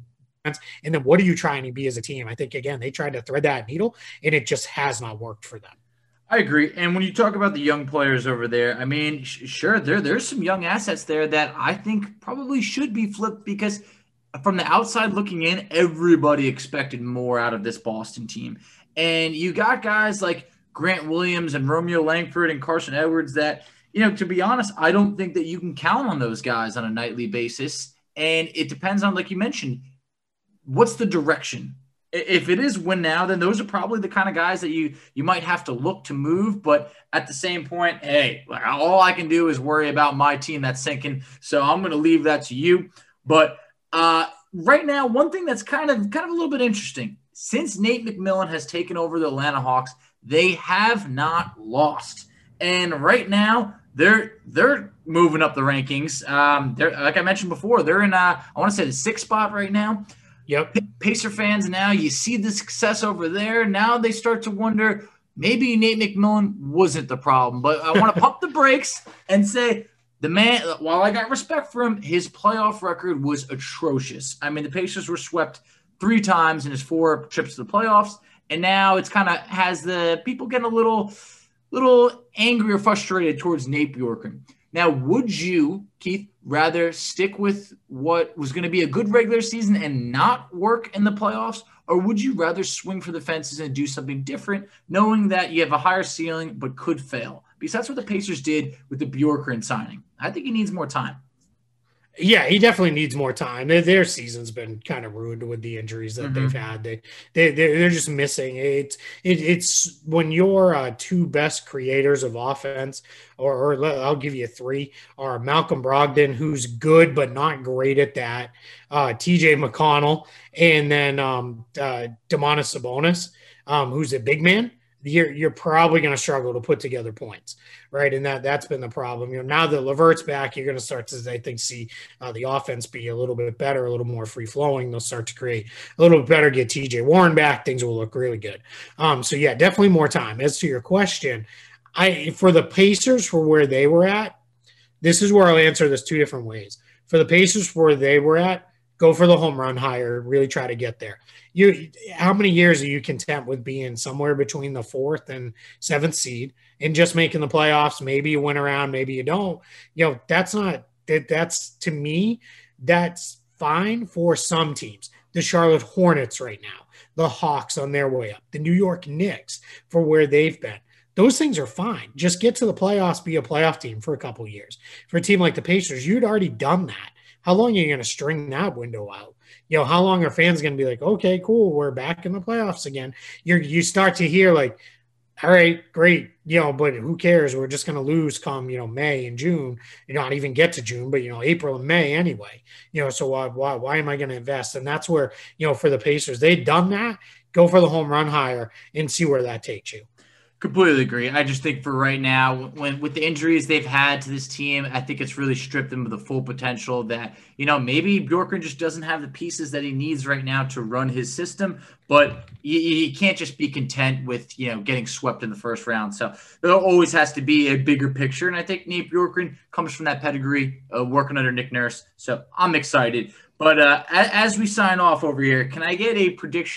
And then what are you trying to be as a team? I think, again, they tried to thread that needle, and it just has not worked for them. I agree. And when you talk about the young players over there, I mean, sh- sure, there there's some young assets there that I think probably should be flipped, because from the outside looking in, everybody expected more out of this Boston team. And you got guys like Grant Williams and Romeo Langford and Carson Edwards that, you know, to be honest, I don't think that you can count on those guys on a nightly basis. And it depends on, like you mentioned, what's the direction? If it is win now, then those are probably the kind of guys that you you might have to look to move. But at the same point, hey, all I can do is worry about my team that's sinking. So I'm going to leave that to you. But uh, right now, one thing that's kind of kind of a little bit interesting, since Nate McMillan has taken over the Atlanta Hawks, they have not lost. And right now, they're they're moving up the rankings. Um, they're, like I mentioned before, they're in uh, I want to say the sixth spot right now. Yep. Pacer fans now, you see the success over there. Now they start to wonder, maybe Nate McMillan wasn't the problem. But I want to pump the brakes and say, the man, while I got respect for him, his playoff record was atrocious. I mean, the Pacers were swept three times in his four trips to the playoffs. And now it's kind of has the people getting a little, little angry or frustrated towards Nate Bjorkgren. Now, would you, Keith, rather stick with what was going to be a good regular season and not work in the playoffs, or would you rather swing for the fences and do something different, knowing that you have a higher ceiling but could fail? Because that's what the Pacers did with the Bjorkgren signing. I think he needs more time. Yeah, he definitely needs more time. Their, their season's been kind of ruined with the injuries that mm-hmm. they've had. They, they, they're just missing. It's, it, it's when your uh, two best creators of offense, or, or I'll give you three, are Malcolm Brogdon, who's good but not great at that, uh, T J McConnell, and then um, uh, Domantas Sabonis, um, who's a big man. You're you're probably going to struggle to put together points, right? And that that's been the problem. You know, now that LeVert's back, you're going to start to, I think, see uh, the offense be a little bit better, a little more free flowing. They'll start to create a little bit better. Get T J Warren back, things will look really good. Um, so yeah, definitely more time. As to your question, I for the Pacers for where they were at, this is where I'll answer this two different ways. For the Pacers for where they were at, go for the home run hire, really try to get there. You, how many years are you content with being somewhere between the fourth and seventh seed and just making the playoffs? Maybe you win around, maybe you don't. You know, that's not that. That's to me, that's fine for some teams. The Charlotte Hornets right now, the Hawks on their way up, the New York Knicks for where they've been. Those things are fine. Just get to the playoffs, be a playoff team for a couple of years. For a team like the Pacers, you'd already done that. How long are you going to string that window out? You know, how long are fans going to be like, okay, cool, we're back in the playoffs again? You you start to hear like, all right, great, you know, but who cares? We're just going to lose come, you know, May and June. You not even get to June, but, you know, April and May anyway. You know, so why why, why am I going to invest? And that's where, you know, for the Pacers, they've done that. Go for the home run hire and see where that takes you. Completely agree. I just think for right now, when with the injuries they've had to this team, I think it's really stripped them of the full potential that, you know, maybe Bjorkgren just doesn't have the pieces that he needs right now to run his system, but you, you can't just be content with, you know, getting swept in the first round. So there always has to be a bigger picture. And I think Nate Bjorkgren comes from that pedigree, uh, working under Nick Nurse. So I'm excited. But uh, as we sign off over here, can I get a prediction of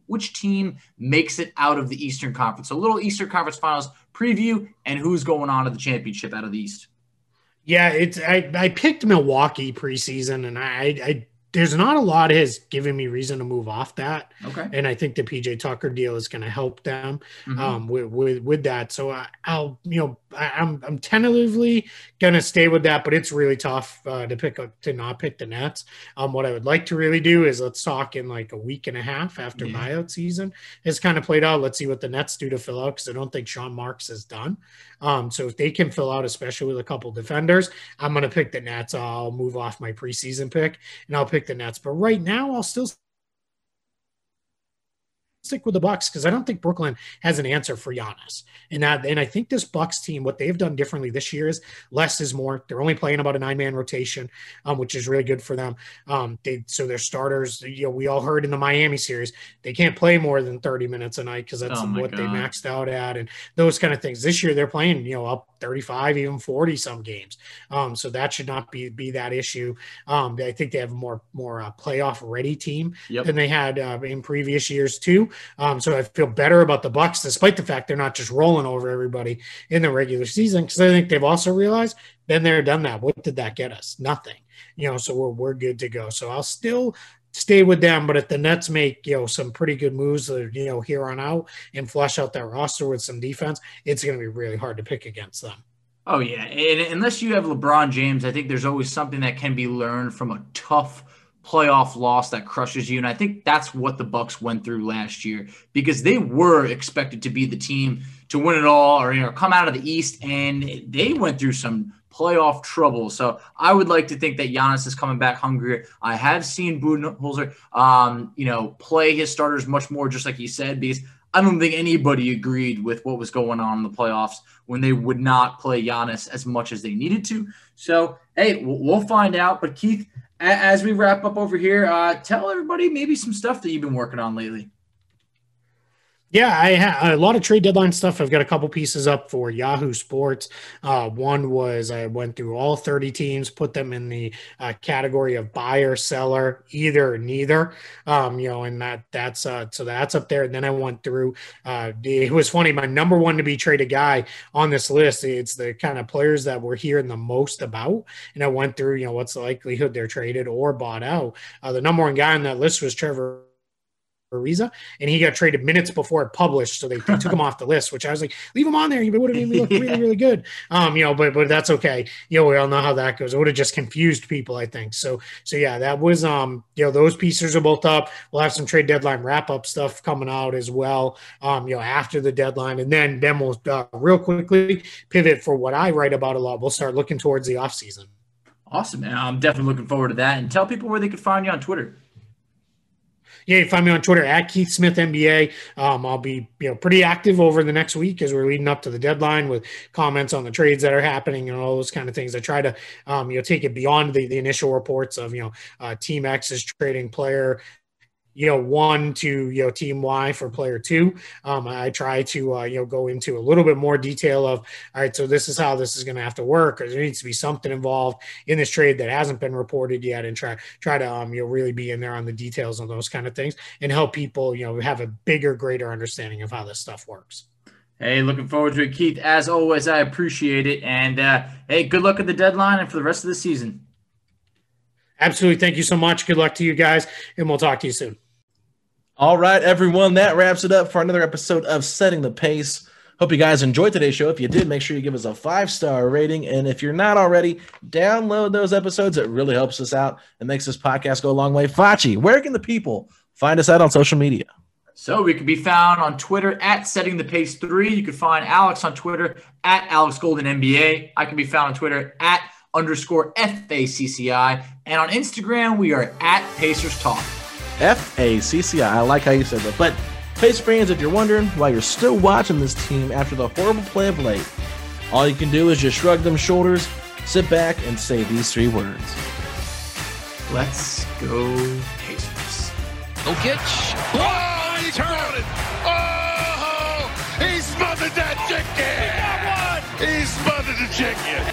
which team makes it out of the Eastern Conference. So a little Eastern Conference Finals preview and who's going on to the championship out of the East. Yeah, it's I, I picked Milwaukee preseason, and I, I there's not a lot has given me reason to move off that. Okay. And I think the P J Tucker deal is going to help them Mm-hmm. um, with, with, with that. So I, I'll, you know, I, I'm, I'm tentatively going to stay with that, but it's really tough uh, to pick up, to not pick the Nets. Um, what I would like to really do is let's talk in like a week and a half after Yeah. buyout season has kind of played out. Let's see what the Nets do to fill out, because I don't think Sean Marks is done. Um, so if they can fill out, especially with a couple defenders, I'm going to pick the Nets. I'll move off my preseason pick and I'll pick the Nets. But right now, I'll still stick with the Bucks because I don't think Brooklyn has an answer for Giannis. And that, and I think this Bucks team, what they've done differently this year is less is more. They're only playing about a nine-man rotation, um, which is really good for them. Um, they so their starters, you know, we all heard in the Miami series, they can't play more than thirty minutes a night because that's Oh what God. they maxed out at, and those kind of things. This year they're playing, you know, up thirty-five, even forty some games. Um, so that should not be be that issue. Um, I think they have a more more uh, playoff ready team Yep. than they had uh, in previous years too. Um, so I feel better about the Bucks, despite the fact they're not just rolling over everybody in the regular season, because I think they've also realized been there, done that. What did that get us? Nothing. You know, so we're we're good to go. So I'll still stay with them, but if the Nets make, you know, some pretty good moves, uh, you know, here on out and flush out that roster with some defense, it's going to be really hard to pick against them. Oh, yeah. And unless you have LeBron James, I think there's always something that can be learned from a tough playoff loss that crushes you. And I think that's what the Bucks went through last year, because they were expected to be the team to win it all, or, you know, come out of the East, and they went through some playoff trouble. So I would like to think that Giannis is coming back hungrier. I have seen Budenholzer, um, you know, play his starters much more, just like he said, because I don't think anybody agreed with what was going on in the playoffs when they would not play Giannis as much as they needed to. So, hey, we'll find out. But Keith, as we wrap up over here, uh, tell everybody maybe some stuff that you've been working on lately. Yeah, I have a lot of trade deadline stuff. I've got a couple pieces up for Yahoo Sports. Uh, one was I went through all thirty teams, put them in the uh, category of buyer, seller, either or neither. Um, you know, and that that's uh, so that's up there. And then I went through. Uh, it was funny. My number one to be traded guy on this list. It's the kind of players that we're hearing the most about. And I went through, you know, what's the likelihood they're traded or bought out. Uh, the number one guy on that list was Trevor Ariza, and he got traded minutes before it published, so they, they took him off the list, which I was like, leave him on there. You would have made me look really, really good. Um, you know, but but that's okay. You know, we all know how that goes. It would have just confused people, I think. So so yeah, that was um, you know, those pieces are both up. We'll have some trade deadline wrap up stuff coming out as well. Um, you know, after the deadline, and then then we'll uh, real quickly pivot for what I write about a lot. We'll start looking towards the off season. Awesome, man. I'm definitely looking forward to that. And tell people where they could find you on Twitter. Yeah, you can find me on Twitter at Keith Smith N B A. Um, I'll be you know pretty active over the next week as we're leading up to the deadline with comments on the trades that are happening and all those kind of things. I try to um, you know take it beyond the, the initial reports of you know uh, Team X is trading player you know one to you know Team Y for player two. Um, I try to uh, you know go into a little bit more detail of all right, so this is how this is going to have to work, or there needs to be something involved in this trade that hasn't been reported yet, and try try to um, you know really be in there on the details of those kind of things and help people you know have a bigger, greater understanding of how this stuff works. Hey, looking forward to it, Keith. As always, I appreciate it, and uh, hey, good luck at the deadline and for the rest of the season. Absolutely, thank you so much. Good luck to you guys, and we'll talk to you soon. All right, everyone, that wraps it up for another episode of Setting the Pace. Hope you guys enjoyed today's show. If you did, make sure you give us a five-star rating. And if you're not already, download those episodes. It really helps us out and makes this podcast go a long way. Fachi, where can the people find us out on social media? So we can be found on Twitter at Setting the Pace three. You can find Alex on Twitter at Alex Golden N B A. I can be found on Twitter at underscore F A C C I. And on Instagram, we are at Pacers Talk. F A C C I. I like how you said that. But, Pace fans, if you're wondering why you're still watching this team after the horrible play of late, all you can do is just shrug them shoulders, sit back, and say these three words. Let's go Pacers. Jokic. Oh, he's hurt it. Oh, he smothered that chicken. He got one. He smothered the chicken.